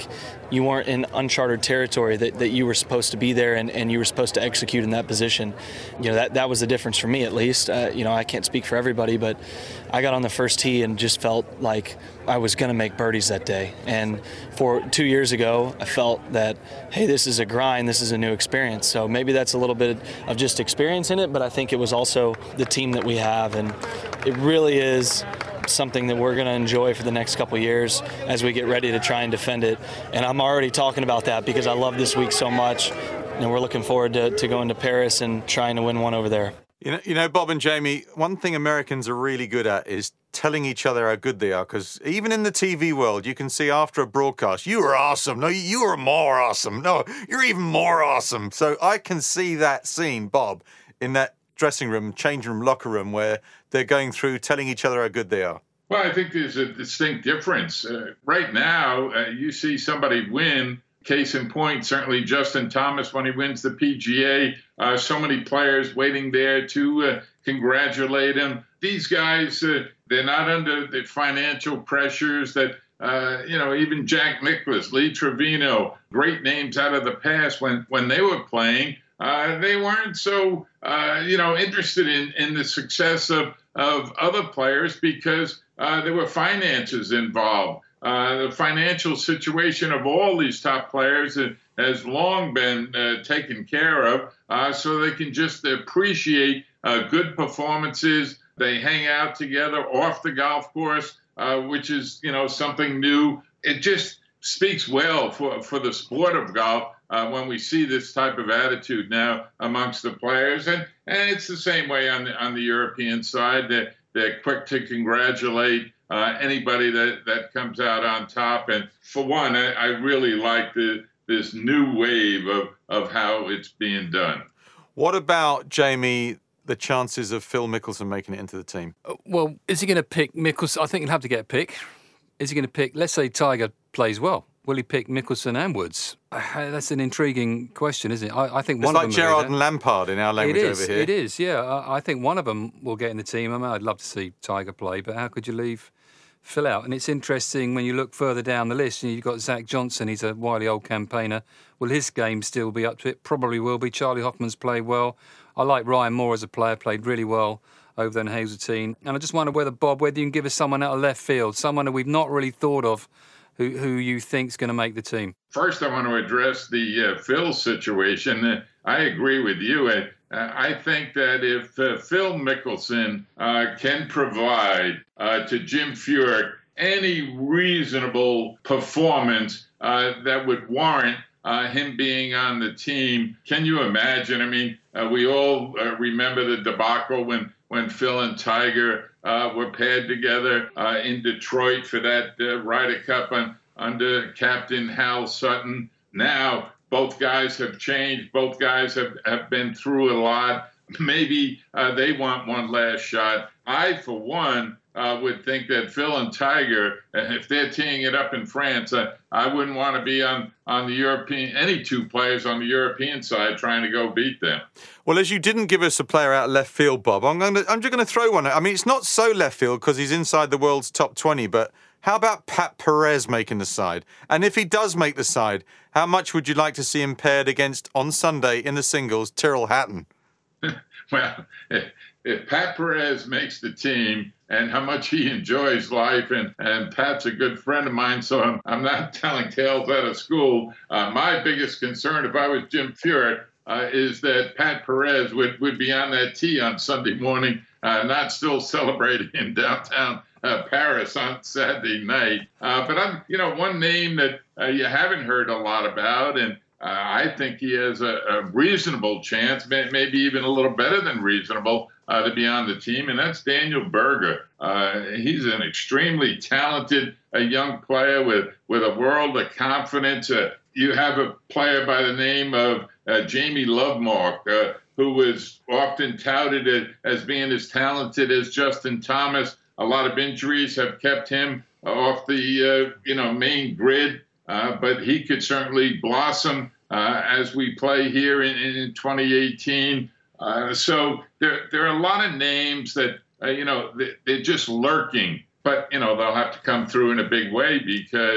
Speaker 8: you weren't in uncharted territory, that, that you were supposed to be there and, and you were supposed to execute in that position. You know, that, that was the difference for me, at least. Uh, you know, I can't speak for everybody, but I got on the first tee and just felt like I was going to make birdies that day. And for two years ago, I felt that, hey, this is a grind, this is a new experience. So maybe that's a little bit of just experience in it, but I think it was also the team that we have. And it really is something that we're going to enjoy for the next couple of years as we get ready to try and defend it. And I'm already talking about that because I love this week so much. And we're looking forward to, to going to Paris and trying to win one over there.
Speaker 2: You know, you know, Bob and Jamie, one thing Americans are really good at is telling each other how good they are, because even in the T V world, you can see after a broadcast, you were awesome. No, you were more awesome. No, you're even more awesome. So I can see that scene, Bob, in that dressing room, changing room, locker room, where they're going through telling each other how good they are.
Speaker 6: Well, I think there's a distinct difference. Uh, right now, uh, you see somebody win. Case in point, certainly Justin Thomas when he wins the P G A. Uh, so many players waiting there to uh, congratulate him. These guys, uh, they're not under the financial pressures that, uh, you know, even Jack Nicklaus, Lee Trevino, great names out of the past when, when they were playing. Uh, they weren't so, uh, you know, interested in, in the success of, of other players because uh, there were finances involved. Uh, the financial situation of all these top players has long been uh, taken care of, uh, so they can just appreciate uh, good performances. They hang out together off the golf course, uh, which is, you know, something new. It just speaks well for, for the sport of golf uh, when we see this type of attitude now amongst the players. And, and it's the same way on the, on the European side. They're, they're quick to congratulate Uh, anybody that, that comes out on top. And for one, I, I really like the, this new wave of, of how it's being done.
Speaker 2: What about, Jamie, the chances of Phil Mickelson making it into the team?
Speaker 5: Uh, well, is he going to pick Mickelson? I think he'll have to get a pick. Is he going to pick, let's say Tiger plays well, will he pick Mickelson and Woods? Uh, that's an intriguing question, isn't it? I, I think
Speaker 2: it's
Speaker 5: one
Speaker 2: like
Speaker 5: of them
Speaker 2: Gerrard and Lampard in our language
Speaker 5: it is,
Speaker 2: over here.
Speaker 5: It is, yeah. I, I think one of them will get in the team. I mean, I'd love to see Tiger play, but how could you leave Phil out? And it's interesting when you look further down the list, you've got Zach Johnson, he's a wily old campaigner. Will his game still be up to it? Probably will be. Charlie Hoffman's played well. I like Ryan Moore as a player, played really well over there in Hazeltine. And I just wonder whether, Bob, whether you can give us someone out of left field, someone that we've not really thought of, who, who you think's going to make the team.
Speaker 6: First, I want to address the uh, Phil situation. Uh, I agree with you. Uh, I think that if uh, Phil Mickelson uh, can provide uh, to Jim Furyk any reasonable performance uh, that would warrant uh, him being on the team, can you imagine? I mean, uh, we all uh, remember the debacle when, when Phil and Tiger uh, were paired together uh, in Detroit for that uh, Ryder Cup on, under Captain Hal Sutton. Now, both guys have changed. Both guys have, have been through a lot. Maybe uh, they want one last shot. I, for one, uh, would think that Phil and Tiger, if they're teeing it up in France, uh, I wouldn't want to be on, on the European, any two players on the European side trying to go beat them.
Speaker 2: Well, as you didn't give us a player out of left field, Bob, I'm, going to, I'm just going to throw one. I mean, it's not so left field because he's inside the world's top twenty, but how about Pat Perez making the side? And if he does make the side, how much would you like to see him paired against, on Sunday in the singles, Tyrrell Hatton?
Speaker 6: Well, if, if Pat Perez makes the team and how much he enjoys life, and, and Pat's a good friend of mine, so I'm, I'm not telling tales out of school. Uh, my biggest concern, if I was Jim Furyk, uh, is that Pat Perez would, would be on that tee on Sunday morning, uh, not still celebrating in downtown Uh, Paris on Saturday night. Uh, but I'm, you know, one name that uh, you haven't heard a lot about, and uh, I think he has a, a reasonable chance, may, maybe even a little better than reasonable, uh, to be on the team, and that's Daniel Berger. Uh, he's an extremely talented uh, young player with, with a world of confidence. Uh, you have a player by the name of uh, Jamie Lovemark, uh, who was often touted as, as being as talented as Justin Thomas. A lot of injuries have kept him off the uh, you know main grid, uh, but he could certainly blossom uh, as we play here in, in twenty eighteen. Uh, so there there are a lot of names that uh, you know they're just lurking, but you know they'll have to come through in a big way because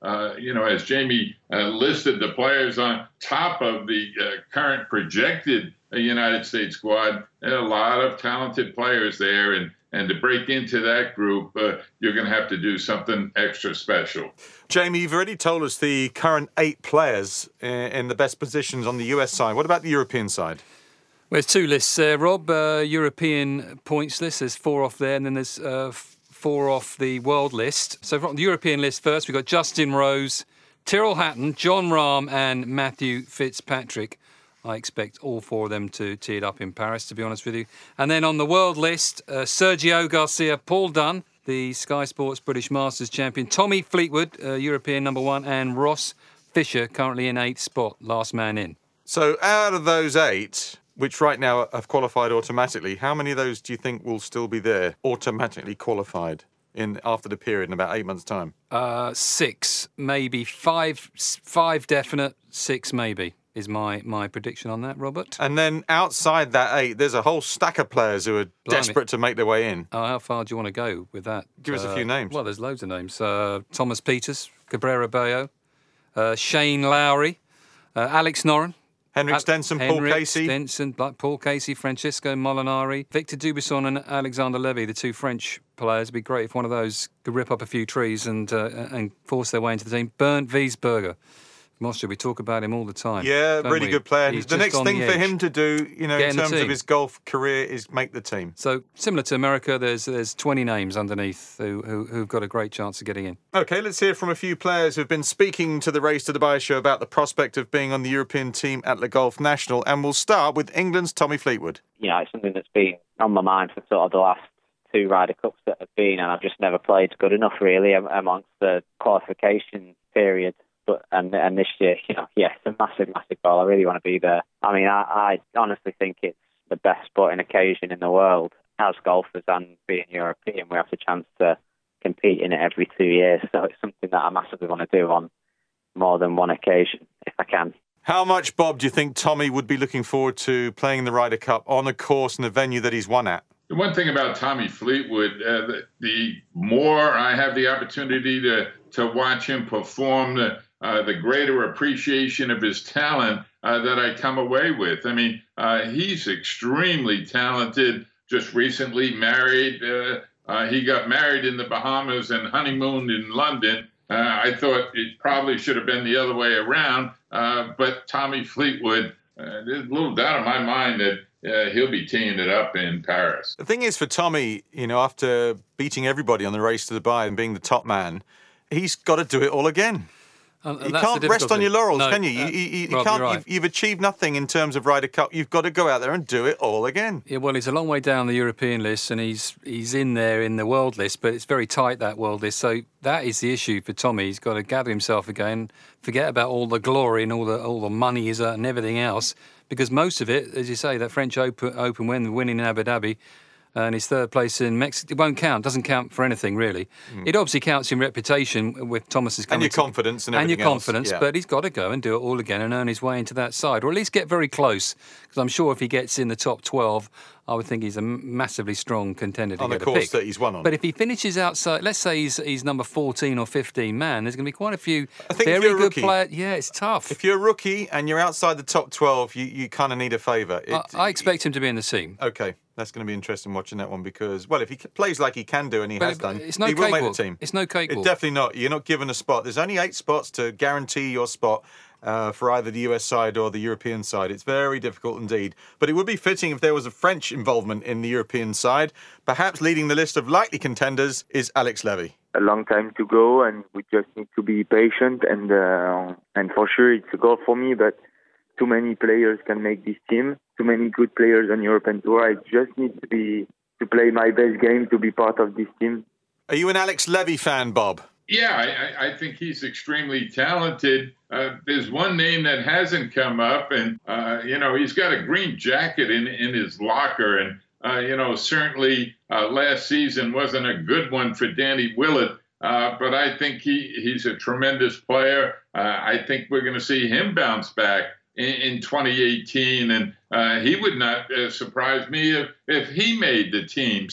Speaker 6: uh, you know, as Jamie uh, listed the players on top of the uh, current projected uh, United States squad, there are a lot of talented players there. And, and to break into that group, uh, you're going to have to do something extra special.
Speaker 2: Jamie, you've already told us the current eight players in the best positions on the U S side. What about the European side?
Speaker 5: Well, there's two lists, uh, Rob. Uh, European points list, there's four off there, and then there's uh, four off the world list. So from the European list first, we've got Justin Rose, Tyrrell Hatton, John Rahm and Matthew Fitzpatrick. I expect all four of them to tee it up in Paris, to be honest with you. And then on the world list, uh, Sergio Garcia, Paul Dunne, the Sky Sports British Masters champion, Tommy Fleetwood, uh, European number one, and Ross Fisher, currently in eighth spot, last man in.
Speaker 2: So out of those eight, which right now have qualified automatically, how many of those do you think will still be there, automatically qualified in after the period in about eight months' time?
Speaker 5: Uh, six, maybe five, five definite, six maybe is my, my prediction on that, Robert.
Speaker 2: And then outside that eight, there's a whole stack of players who are Blimey. desperate to make their way in.
Speaker 5: Oh, how far do you want to go with that?
Speaker 2: Give us
Speaker 5: uh,
Speaker 2: a few names.
Speaker 5: Well, there's loads of names. Uh, Thomas Pieters, Cabrera Bello, uh, Shane Lowry, uh, Alex Noren,
Speaker 2: Henrik Stenson, Paul
Speaker 5: Henrik
Speaker 2: Casey.
Speaker 5: Stenson, Paul Casey, Francisco Molinari, Victor Dubuisson and Alexander Levy, the two French players. It'd be great if one of those could rip up a few trees and uh, and force their way into the team. Bernd Wiesberger. Mostra, we talk about him all the time.
Speaker 2: Yeah, really
Speaker 5: we?
Speaker 2: good player.
Speaker 5: He's
Speaker 2: the next
Speaker 5: on
Speaker 2: thing
Speaker 5: the
Speaker 2: for
Speaker 5: edge.
Speaker 2: him to do, you know,
Speaker 5: Get
Speaker 2: in
Speaker 5: in the
Speaker 2: terms of
Speaker 5: team.
Speaker 2: his golf career, is make the team.
Speaker 5: So similar to America, there's there's twenty names underneath who, who who've got a great chance of getting in.
Speaker 2: Okay, let's hear from a few players who've been speaking to the Race to Dubai show about the prospect of being on the European team at Le Golf National, and we'll start with England's Tommy Fleetwood.
Speaker 9: You know, it's something that's been on my mind for sort of the last two Ryder Cups that have been, and I've just never played good enough really amongst the qualification period. But and and this year, you know, yeah, it's a massive, massive goal. I really want to be there. I mean, I, I honestly think it's the best sporting occasion in the world. As golfers and being European, we have the chance to compete in it every two years. So it's something that I massively want to do on more than one occasion, if I can.
Speaker 2: How much, Bob, do you think Tommy would be looking forward to playing the Ryder Cup on a course and a venue that he's won at?
Speaker 6: The one thing about Tommy Fleetwood, uh, the, the more I have the opportunity to, to watch him perform, the, uh, the greater appreciation of his talent uh, that I come away with. I mean, uh, he's extremely talented, just recently married. Uh, uh, he got married in the Bahamas and honeymooned in London. Uh, I thought it probably should have been the other way around, uh, but Tommy Fleetwood, uh, there's little doubt in my mind that uh, he'll be teeing it up in Paris.
Speaker 2: The thing is, for Tommy, you know, after beating everybody on the Race to Dubai and being the top man, he's got to do it all again.
Speaker 5: And, and
Speaker 2: you
Speaker 5: that's
Speaker 2: can't
Speaker 5: the
Speaker 2: rest on
Speaker 5: difficulty.
Speaker 2: your laurels,
Speaker 5: No,
Speaker 2: can you? You,
Speaker 5: uh,
Speaker 2: you, you, you
Speaker 5: Rob,
Speaker 2: can't.
Speaker 5: you're right.
Speaker 2: You've, you've achieved nothing in terms of Ryder Cup. You've got to go out there and do it all again.
Speaker 5: Yeah, well, he's a long way down the European list, and he's he's in there in the world list, but it's very tight, that world list. So that is the issue for Tommy. He's got to gather himself again, forget about all the glory and all the all the money is and everything else, because most of it, as you say, that French Open, Open win, winning in Abu Dhabi, and his third place in Mexico, it won't count. Doesn't count for anything, really. Mm. It obviously counts in reputation with Thomas's coming.
Speaker 2: And your
Speaker 5: to,
Speaker 2: confidence and everything
Speaker 5: And your confidence,
Speaker 2: else. Yeah.
Speaker 5: but he's got to go and do it all again and earn his way into that side, or at least get very close, because I'm sure if he gets in the top twelve, I would think he's a massively strong contender to
Speaker 2: on
Speaker 5: get
Speaker 2: the
Speaker 5: a
Speaker 2: course
Speaker 5: pick.
Speaker 2: that he's won on.
Speaker 5: But if he finishes outside, let's say he's, he's number fourteen or fifteen, man, there's going to be quite a few
Speaker 2: I think
Speaker 5: very
Speaker 2: if you're a
Speaker 5: good
Speaker 2: rookie,
Speaker 5: players. Yeah, it's tough.
Speaker 2: If you're a rookie and you're outside the top twelve, you, you kind of need a favour.
Speaker 5: I, I expect him to be in the team.
Speaker 2: Okay, that's going to be interesting watching that one because, well, if he plays like he can do and he
Speaker 5: But
Speaker 2: has
Speaker 5: it-
Speaker 2: done,
Speaker 5: it's no
Speaker 2: he will make
Speaker 5: cakewalk.
Speaker 2: the team.
Speaker 5: It's no cakewalk.
Speaker 2: It's definitely not. You're not given a spot. There's only eight spots to guarantee your spot uh, for either the U S side or the European side. It's very difficult indeed. But it would be fitting if there was a French involvement in the European side. Perhaps leading the list of likely contenders is Alex Levy.
Speaker 10: A long time to go, and we just need to be patient. And uh, and for sure, it's a goal for me. But too many players can make this team. Too many good players on European tour. I just need to be to play my best game to be part of this team.
Speaker 2: Are you an Alex Levy fan, Bob?
Speaker 6: Yeah, I, I think he's extremely talented. Uh, there's one name that hasn't come up, and, uh, you know, he's got a green jacket in, in his locker. And, uh, you know, certainly uh, last season wasn't a good one for Danny Willett, uh, but I think he, he's a tremendous player. Uh, I think we're going to see him bounce back in, in twenty eighteen, and uh, he would not uh, surprise me if, if he made the team. So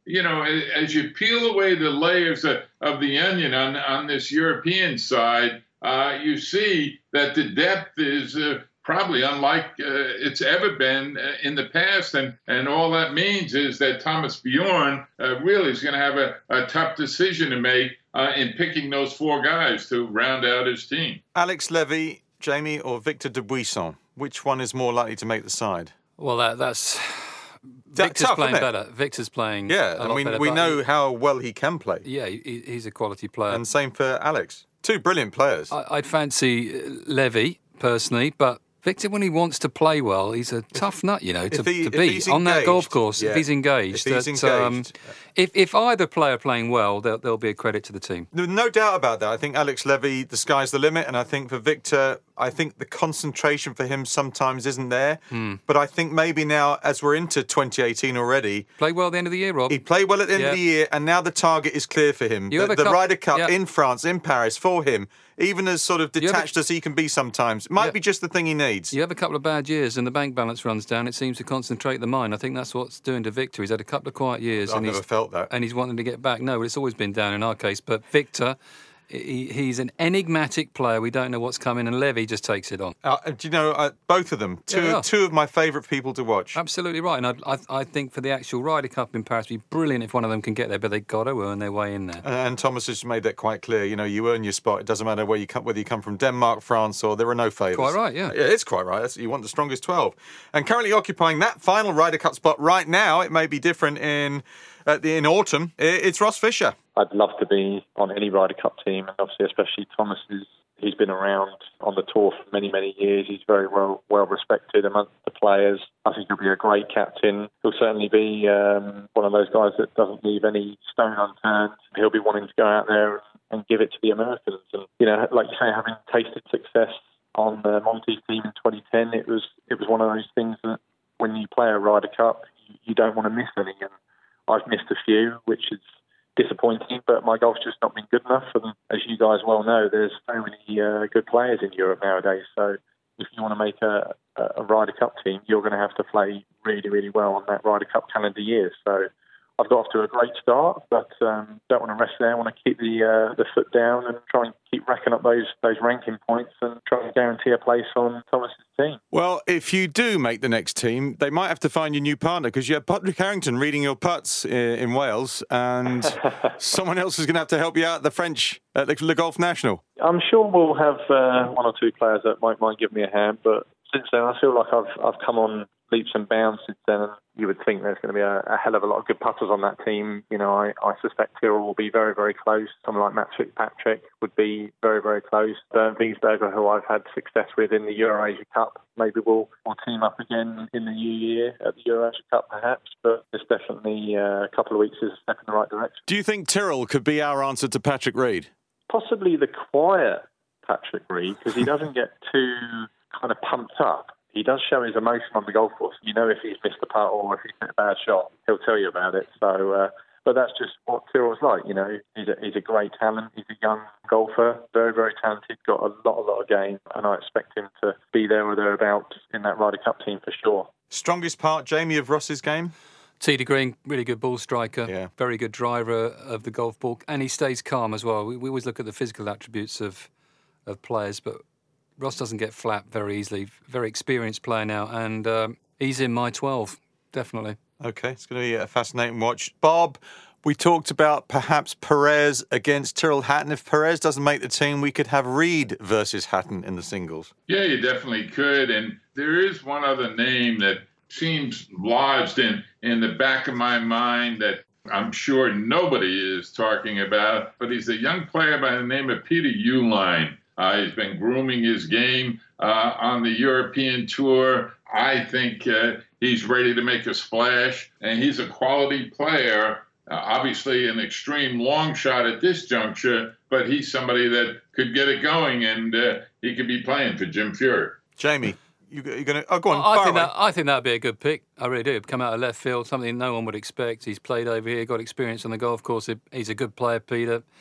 Speaker 6: you know, as you peel away the layers of, of the onion on, on this European side, uh, you see that the depth is uh, probably unlike uh, it's ever been uh, in the past. And, and all that means is that Thomas Bjorn uh, really is going to have a, a tough decision to make uh, in picking those four guys to round out his team.
Speaker 2: Alex Levy, Jamie, or Victor Dubuisson? Which one is more likely to make the side?
Speaker 5: Well, that, that's...
Speaker 2: That's
Speaker 5: Victor's
Speaker 2: tough,
Speaker 5: playing
Speaker 2: isn't it?
Speaker 5: better. Victor's playing
Speaker 2: Yeah,
Speaker 5: a
Speaker 2: and
Speaker 5: lot
Speaker 2: we,
Speaker 5: better.
Speaker 2: we
Speaker 5: but
Speaker 2: know
Speaker 5: he-
Speaker 2: how well he can play.
Speaker 5: Yeah, he, he's a quality player.
Speaker 2: And same for Alex. Two brilliant players.
Speaker 5: I, I'd fancy Levy, personally, but Victor, when he wants to play well, he's a tough nut, you know, to,
Speaker 2: If he-
Speaker 5: to
Speaker 2: if
Speaker 5: beat
Speaker 2: he's
Speaker 5: on that
Speaker 2: engaged,
Speaker 5: golf course.
Speaker 2: yeah.
Speaker 5: If he's engaged,
Speaker 2: If he's
Speaker 5: that, um,
Speaker 2: engaged.
Speaker 5: if if either player playing well, there, there'll be a credit to the team.
Speaker 2: No, no doubt about that. I think Alex Levy, the sky's the limit. And I think for Victor, I think the concentration for him sometimes isn't there.
Speaker 5: Hmm.
Speaker 2: But I think maybe now, as we're into twenty eighteen already,
Speaker 5: Play well at the end of the year, Rob.
Speaker 2: he played well at the end
Speaker 5: Yeah.
Speaker 2: of the year, and now the target is clear for him.
Speaker 5: You
Speaker 2: The,
Speaker 5: have a
Speaker 2: the
Speaker 5: cup-
Speaker 2: Ryder Cup
Speaker 5: yeah.
Speaker 2: in France, in Paris, for him, even as sort of
Speaker 5: You have a-
Speaker 2: detached as he can be sometimes, might
Speaker 5: Yeah.
Speaker 2: be just the thing he needs.
Speaker 5: You have a couple of bad years and the bank balance runs down, it seems to concentrate the mind. I think that's what's doing to Victor. He's had a couple of quiet years
Speaker 2: I've
Speaker 5: and
Speaker 2: never
Speaker 5: he's
Speaker 2: felt that.
Speaker 5: and he's wanting to get back. No, it's always been down in our case. But Victor, he, he's an enigmatic player. We don't know what's coming, and Levy just takes it on.
Speaker 2: Uh, do you know, uh, both of them, two,
Speaker 5: Yeah, yeah.
Speaker 2: two of my favourite people to watch.
Speaker 5: Absolutely right. And I, I, I think for the actual Ryder Cup in Paris, it'd be brilliant if one of them can get there, but they've got to earn their way in there.
Speaker 2: And Thomas has made that quite clear. You know, you earn your spot. It doesn't matter where you come, whether you come from Denmark, France, or there are no favours.
Speaker 5: Quite right, yeah.
Speaker 2: Yeah, it's quite right. That's, you want the strongest twelve. And currently occupying that final Ryder Cup spot right now, it may be different in uh, the, in autumn, i- it's Ross Fisher.
Speaker 11: I'd love to be on any Ryder Cup team, and obviously, especially Thomas is. He's been around on the tour for many, many years. He's very well well respected amongst the players. I think he'll be a great captain. He'll certainly be um, one of those guys that doesn't leave any stone unturned. He'll be wanting to go out there and give it to the Americans. And you know, like you say, having tasted success on the Monty's team in twenty ten, it was it was one of those things that when you play a Ryder Cup, you, you don't want to miss any. And I've missed a few, which is disappointing, but my golf's just not been good enough. And as you guys well know, there's so many uh, good players in Europe nowadays. So if you want to make a, a Ryder Cup team, you're going to have to play really, really well on that Ryder Cup calendar year. So I've got off to a great start, but um, don't want to rest there. I want to keep the uh, the foot down and try and keep racking up those those ranking points and try and guarantee a place on Thomas's team.
Speaker 2: Well, if you do make the next team, they might have to find your new partner because you have Patrick Harrington reading your putts in, in Wales, and someone else is going to have to help you out at the French at the Le Golf National.
Speaker 11: I'm sure we'll have uh, one or two players that might might give me a hand, but since then I feel like I've I've come on leaps and bounds since then, and you would think there's going to be a, a hell of a lot of good putters on that team. You know, I, I suspect Tyrrell will be very, very close. Someone like Matt Fitzpatrick would be very, very close. Bernd Wiesberger, who I've had success with in the Euro-Asia Cup, maybe we'll, we'll team up again in the new year at the Euro-Asia Cup perhaps, but there's definitely uh, a couple of weeks is a step in the right direction.
Speaker 2: Do you think Tyrrell could be our answer to Patrick Reed?
Speaker 11: Possibly the quiet Patrick Reed, because he doesn't get too kind of pumped up. He does show his emotion on the golf course. You know if he's missed a putt or if he's hit a bad shot, he'll tell you about it. So, uh, but that's just what Tyrrell's like. You know, he's a, he's a great talent. He's a young golfer, very, very talented, got a lot, a lot of game, and I expect him to be there or thereabouts in that Ryder Cup team for sure.
Speaker 2: Strongest part, Jamie, of Ross's game?
Speaker 5: Tee to green, really good ball striker,
Speaker 2: Yeah.
Speaker 5: very good driver of the golf ball, and he stays calm as well. We, we always look at the physical attributes of of players, but Ross doesn't get flat very easily. Very experienced player now, and um, he's in my twelve, definitely.
Speaker 2: Okay, it's going to be a fascinating watch. Bob, we talked about perhaps Perez against Tyrrell Hatton. If Perez doesn't make the team, we could have Reed versus Hatton in the singles.
Speaker 6: Yeah, you definitely could. And there is one other name that seems lodged in, in the back of my mind that I'm sure nobody is talking about, but he's a young player by the name of Peter Uihlein. Uh, he's been grooming his game uh, on the European Tour. I think uh, he's ready to make a splash, and he's a quality player. Uh, obviously, an extreme long shot at this juncture, but he's somebody that could get it going, and uh, he could be playing for Jim Furyk.
Speaker 2: Jamie, you, you're going to... Oh, go on.
Speaker 5: I
Speaker 2: fire
Speaker 5: think
Speaker 2: away.
Speaker 5: that I think that'd be a good pick. I really do. Come out of left field, something no one would expect. He's played over here, got experience on the golf course. He's a good player, Peter.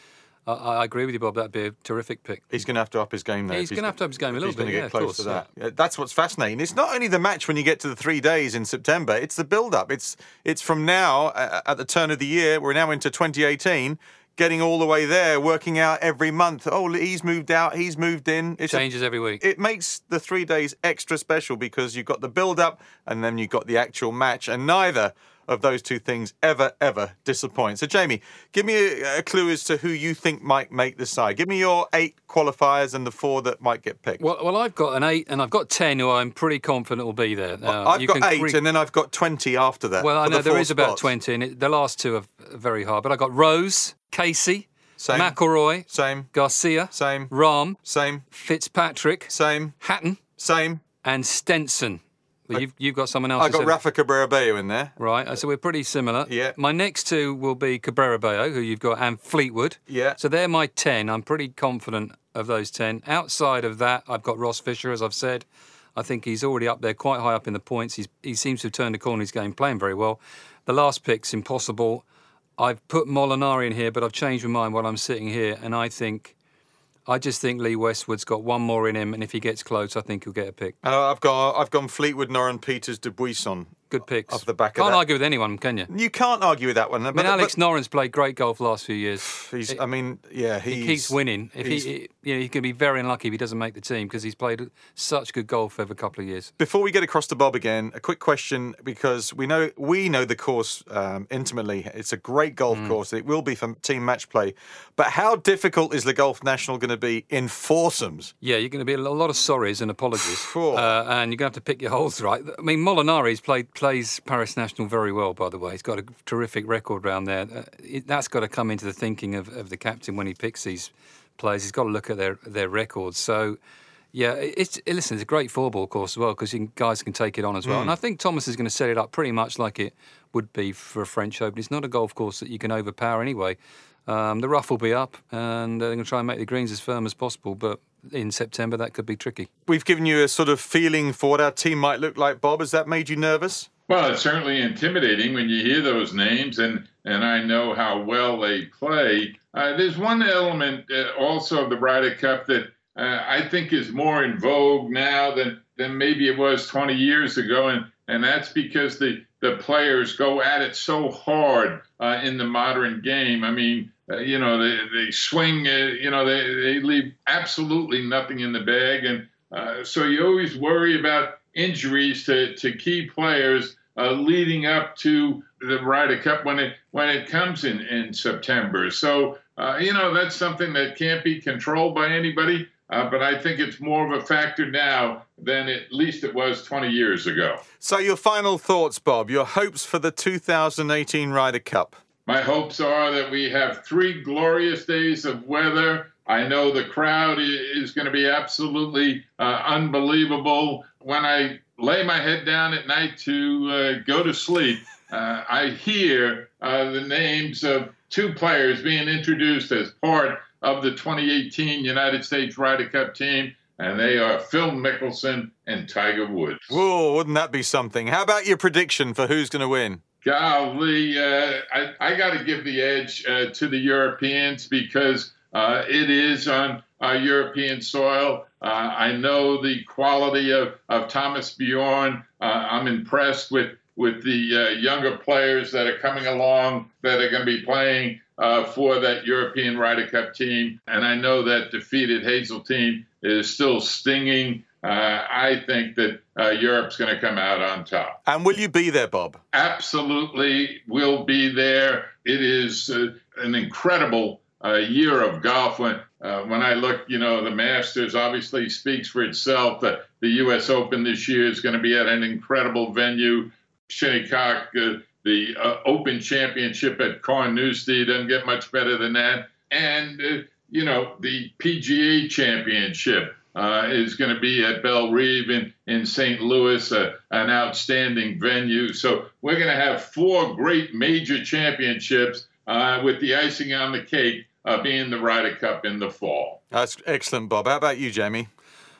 Speaker 5: I, I agree with you, Bob. That'd be a terrific pick.
Speaker 2: He's going to have to up his game, though.
Speaker 5: He's going to have to up his game a little
Speaker 2: he's
Speaker 5: bit.
Speaker 2: He's going to
Speaker 5: yeah,
Speaker 2: get close
Speaker 5: course,
Speaker 2: to that.
Speaker 5: yeah.
Speaker 2: Yeah, that's what's fascinating. It's not only the match when you get to the three days in September. It's the build-up. It's it's from now uh, at the turn of the year. We're now into twenty eighteen. Getting all the way there, working out every month. Oh, he's moved out, he's moved in. It
Speaker 5: changes every week.
Speaker 2: It makes the three days extra special because you've got the build-up and then you've got the actual match, and neither of those two things ever, ever disappoint. So, Jamie, give me a, a clue as to who you think might make the side. Give me your eight qualifiers and the four that might get picked.
Speaker 5: Well, well I've got an eight and I've got ten who I'm pretty confident will be there.
Speaker 2: Well, I've
Speaker 5: you
Speaker 2: got
Speaker 5: can
Speaker 2: eight
Speaker 5: re-
Speaker 2: and then I've got twenty after that.
Speaker 5: Well, I know
Speaker 2: the
Speaker 5: there is
Speaker 2: spots.
Speaker 5: about twenty, and it, the last two are very hard. But I got Rose, Casey,
Speaker 2: Same.
Speaker 5: McIlroy,
Speaker 2: Same.
Speaker 5: Garcia,
Speaker 2: Same.
Speaker 5: Rahm,
Speaker 2: Same.
Speaker 5: Fitzpatrick,
Speaker 2: Same.
Speaker 5: Hatton,
Speaker 2: Same.
Speaker 5: and Stenson. Well, you've, you've got someone else.
Speaker 2: I got Rafa Cabrera-Bello in there.
Speaker 5: Right, so we're pretty similar.
Speaker 2: Yeah.
Speaker 5: My next two will be Cabrera-Bello, who you've got, and Fleetwood.
Speaker 2: Yeah.
Speaker 5: So they're my ten. I'm pretty confident of those ten. Outside of that, I've got Ross Fisher, as I've said. I think he's already up there, quite high up in the points. He's, he seems to have turned the corner in his game, playing very well. The last pick's impossible. I've put Molinari in here, but I've changed my mind while I'm sitting here, and I think... I just think Lee Westwood's got one more in him, and if he gets close, I think he'll get a pick.
Speaker 2: Uh, I've got I've gone Fleetwood, Noren, Peters, Dubuisson.
Speaker 5: Good picks.
Speaker 2: Off the back
Speaker 5: Can't
Speaker 2: of that.
Speaker 5: argue with anyone, can you?
Speaker 2: You can't argue with that one.
Speaker 5: I mean, Alex Noren's played great golf the last few years.
Speaker 2: He's,
Speaker 5: It-
Speaker 2: I mean, yeah, he's,
Speaker 5: he keeps winning. If he,
Speaker 2: he's-
Speaker 5: he, you know, he can be very unlucky if he doesn't make the team because he's played such good golf over a couple of years.
Speaker 2: Before we get across to Bob again, a quick question, because we know we know the course um, intimately. It's a great golf
Speaker 5: Mm.
Speaker 2: course. It will be for team match play. But how difficult is the Golf National going to be in foursomes?
Speaker 5: Yeah, you're going to be a lot of sorries and apologies,
Speaker 2: Sure.
Speaker 5: uh, and you're going to have to pick your holes right. I mean, Molinari's played plays Paris National very well, by the way. He's got a terrific record round there. Uh, it, that's got to come into the thinking of, of the captain when he picks these players. He's got to look at their their records. So. Yeah, it's it, listen. It's a great four-ball course as well because guys can take it on as well.
Speaker 2: Mm.
Speaker 5: And I think Thomas is going to set it up pretty much like it would be for a French Open. It's not a golf course that you can overpower anyway. Um, the rough will be up, and they're going to try and make the greens as firm as possible. But in September, that could be tricky.
Speaker 2: We've given you a sort of feeling for what our team might look like, Bob. Has that made you nervous?
Speaker 6: Well, it's certainly intimidating when you hear those names, and, and I know how well they play. Uh, there's one element uh, also of the Ryder Cup that uh, I think is more in vogue now than, than maybe it was twenty years ago, and, and that's because the, the players go at it so hard uh, in the modern game. I mean, uh, you know, they, they swing, uh, you know, they, they leave absolutely nothing in the bag, and uh, so you always worry about injuries to, to key players uh, leading up to the Ryder Cup when it when it comes in, in September. So, uh, you know, that's something that can't be controlled by anybody, uh, but I think it's more of a factor now than at least it was twenty years ago.
Speaker 2: So your final thoughts, Bob, your hopes for the two thousand eighteen Ryder Cup?
Speaker 6: My hopes are that we have three glorious days of weather. I know the crowd is going to be absolutely uh, unbelievable. When I lay my head down at night to uh, go to sleep, uh, I hear uh, the names of two players being introduced as part of the twenty eighteen United States Ryder Cup team, and they are Phil Mickelson and Tiger Woods.
Speaker 2: Whoa, wouldn't that be something? How about your prediction for who's going to win?
Speaker 6: Golly, uh, I, I got to give the edge uh, to the Europeans because uh, it is on uh, European soil. Uh, I know the quality of, of Thomas Bjorn. Uh, I'm impressed with, with the uh, younger players that are coming along that are going to be playing uh, for that European Ryder Cup team. And I know that defeated Hazel team is still stinging. Uh, I think that uh, Europe's going to come out on top.
Speaker 2: And will you be there, Bob?
Speaker 6: Absolutely will be there. It is uh, an incredible uh, year of golf. When uh, when I look, you know, the Masters obviously speaks for itself. The, the U S Open this year is going to be at an incredible venue. Shinnecock, uh, the uh, Open Championship at Carnoustie doesn't get much better than that. And, uh, you know, the P G A Championship Uh, is going to be at Belle Reve in, in Saint Louis, uh, an outstanding venue. So we're going to have four great major championships uh, with the icing on the cake uh, being the Ryder Cup in the fall.
Speaker 2: That's excellent, Bob. How about you, Jamie?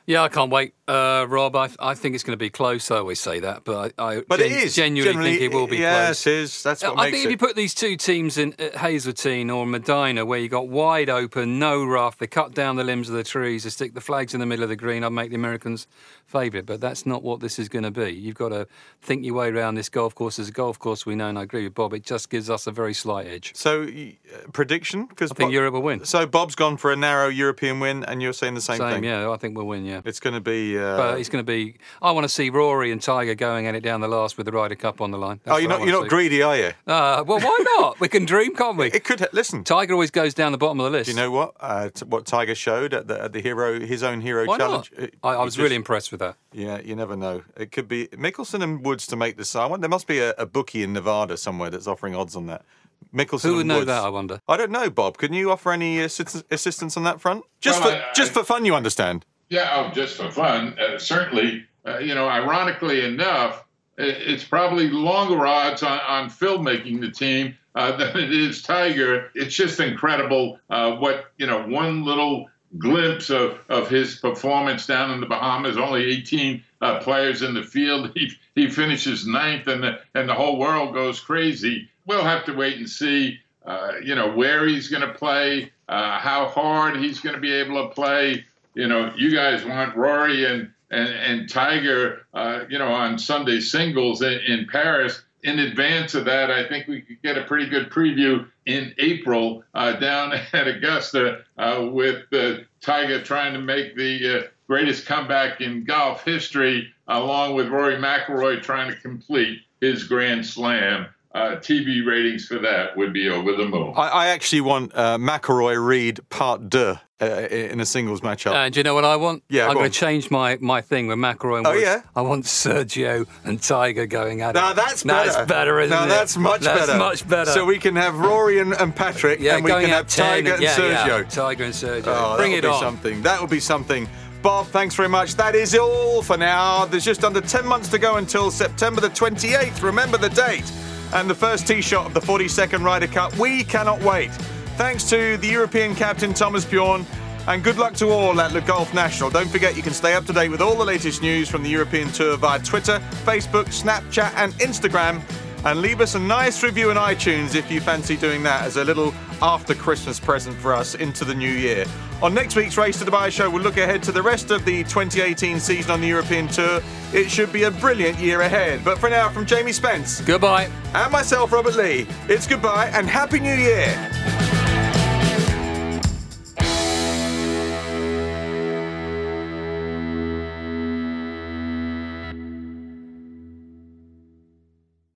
Speaker 5: Yeah, I can't wait, uh, Rob. I, I think it's going to be close. I always say that, but I, I
Speaker 2: but
Speaker 5: gen-
Speaker 2: it is.
Speaker 5: genuinely think it will be
Speaker 2: yes,
Speaker 5: close.
Speaker 2: Yes, it is. That's what
Speaker 5: I
Speaker 2: makes
Speaker 5: think
Speaker 2: it.
Speaker 5: if you put these two teams in at Hazeltine or Medina, where you got wide open, no rough, they cut down the limbs of the trees, they stick the flags in the middle of the green, I'd make the Americans favourite. But that's not what this is going to be. You've got to think your way around this golf course. As a golf course, we know, and I agree with Bob, it just gives us a very slight edge.
Speaker 2: So, uh, prediction? Because
Speaker 5: I think Bob, Europe will win.
Speaker 2: So Bob's gone for a narrow European win, and you're saying the same,
Speaker 5: same
Speaker 2: thing?
Speaker 5: Yeah, I think we'll win, yeah.
Speaker 2: It's going to be... Uh,
Speaker 5: but it's going to be... I want to see Rory and Tiger going at it down the last with the Ryder Cup on the line. That's
Speaker 2: oh, you're not you're not
Speaker 5: see.
Speaker 2: greedy, are you?
Speaker 5: Uh, well, why not? We can dream, can't we?
Speaker 2: It could... Listen.
Speaker 5: Tiger always goes down the bottom of the list.
Speaker 2: Do you know what? Uh, t- what Tiger showed at the, at the hero, his own hero
Speaker 5: why
Speaker 2: challenge?
Speaker 5: Not? It, I, I was just, really impressed with that.
Speaker 2: Yeah, you never know. It could be Mickelson and Woods to make this. I want, there must be a, a bookie in Nevada somewhere that's offering odds on that. Mickelson
Speaker 5: Who would
Speaker 2: and
Speaker 5: know
Speaker 2: Woods.
Speaker 5: that, I wonder?
Speaker 2: I don't know, Bob. Can you offer any assist- assistance on that front? Just
Speaker 6: well,
Speaker 2: for
Speaker 6: I,
Speaker 2: just
Speaker 6: I,
Speaker 2: for fun, you understand?
Speaker 6: Yeah, oh, just for fun. Uh, certainly, uh, you know, ironically enough, it's probably longer odds on, on Phil making the team uh, than it is Tiger. It's just incredible uh, what, you know, one little glimpse of, of his performance down in the Bahamas, only eighteen uh, players in the field. He, he finishes ninth and the, and the whole world goes crazy. We'll have to wait and see, uh, you know, where he's going to play, uh, how hard he's going to be able to play. You know, you guys want Rory and and, and Tiger, uh, you know, on Sunday singles in, in Paris. In advance of that, I think we could get a pretty good preview in April uh, down at Augusta uh, with uh, Tiger trying to make the uh, greatest comeback in golf history, along with Rory McIlroy trying to complete his Grand Slam. Uh, T V ratings for that would be over the moon.
Speaker 2: I, I actually want uh, McIlroy Reed part deux uh, in a singles matchup.
Speaker 5: And uh, do you know what I want?
Speaker 2: Yeah,
Speaker 5: I'm going
Speaker 2: on.
Speaker 5: to change my, my thing with McIlroy and
Speaker 2: Oh,
Speaker 5: Woods.
Speaker 2: yeah?
Speaker 5: I want Sergio and Tiger going at it.
Speaker 2: Now that's better.
Speaker 5: That's better, isn't
Speaker 2: now
Speaker 5: it?
Speaker 2: that's much
Speaker 5: that's
Speaker 2: better.
Speaker 5: much better.
Speaker 2: So we can have Rory and, and Patrick,
Speaker 5: yeah,
Speaker 2: and we
Speaker 5: going
Speaker 2: can have Tiger and, and
Speaker 5: yeah,
Speaker 2: Sergio.
Speaker 5: Yeah. Tiger and Sergio.
Speaker 2: Oh,
Speaker 5: Bring
Speaker 2: that
Speaker 5: it
Speaker 2: would be
Speaker 5: on.
Speaker 2: something. That would be something. Bob, thanks very much. That is all for now. There's just under ten months to go until September the twenty-eighth. Remember the date. And the first tee shot of the forty-second Ryder Cup. We cannot wait. Thanks to the European captain, Thomas Bjorn, and good luck to all at Le Golf National. Don't forget you can stay up to date with all the latest news from the European Tour via Twitter, Facebook, Snapchat and Instagram. And leave us a nice review on iTunes if you fancy doing that as a little after-Christmas present for us into the new year. On next week's Race to Dubai show, we'll look ahead to the rest of the twenty eighteen season on the European Tour. It should be a brilliant year ahead. But for now, from Jamie Spence.
Speaker 5: Goodbye.
Speaker 2: And myself, Robert Lee, it's goodbye and Happy New Year.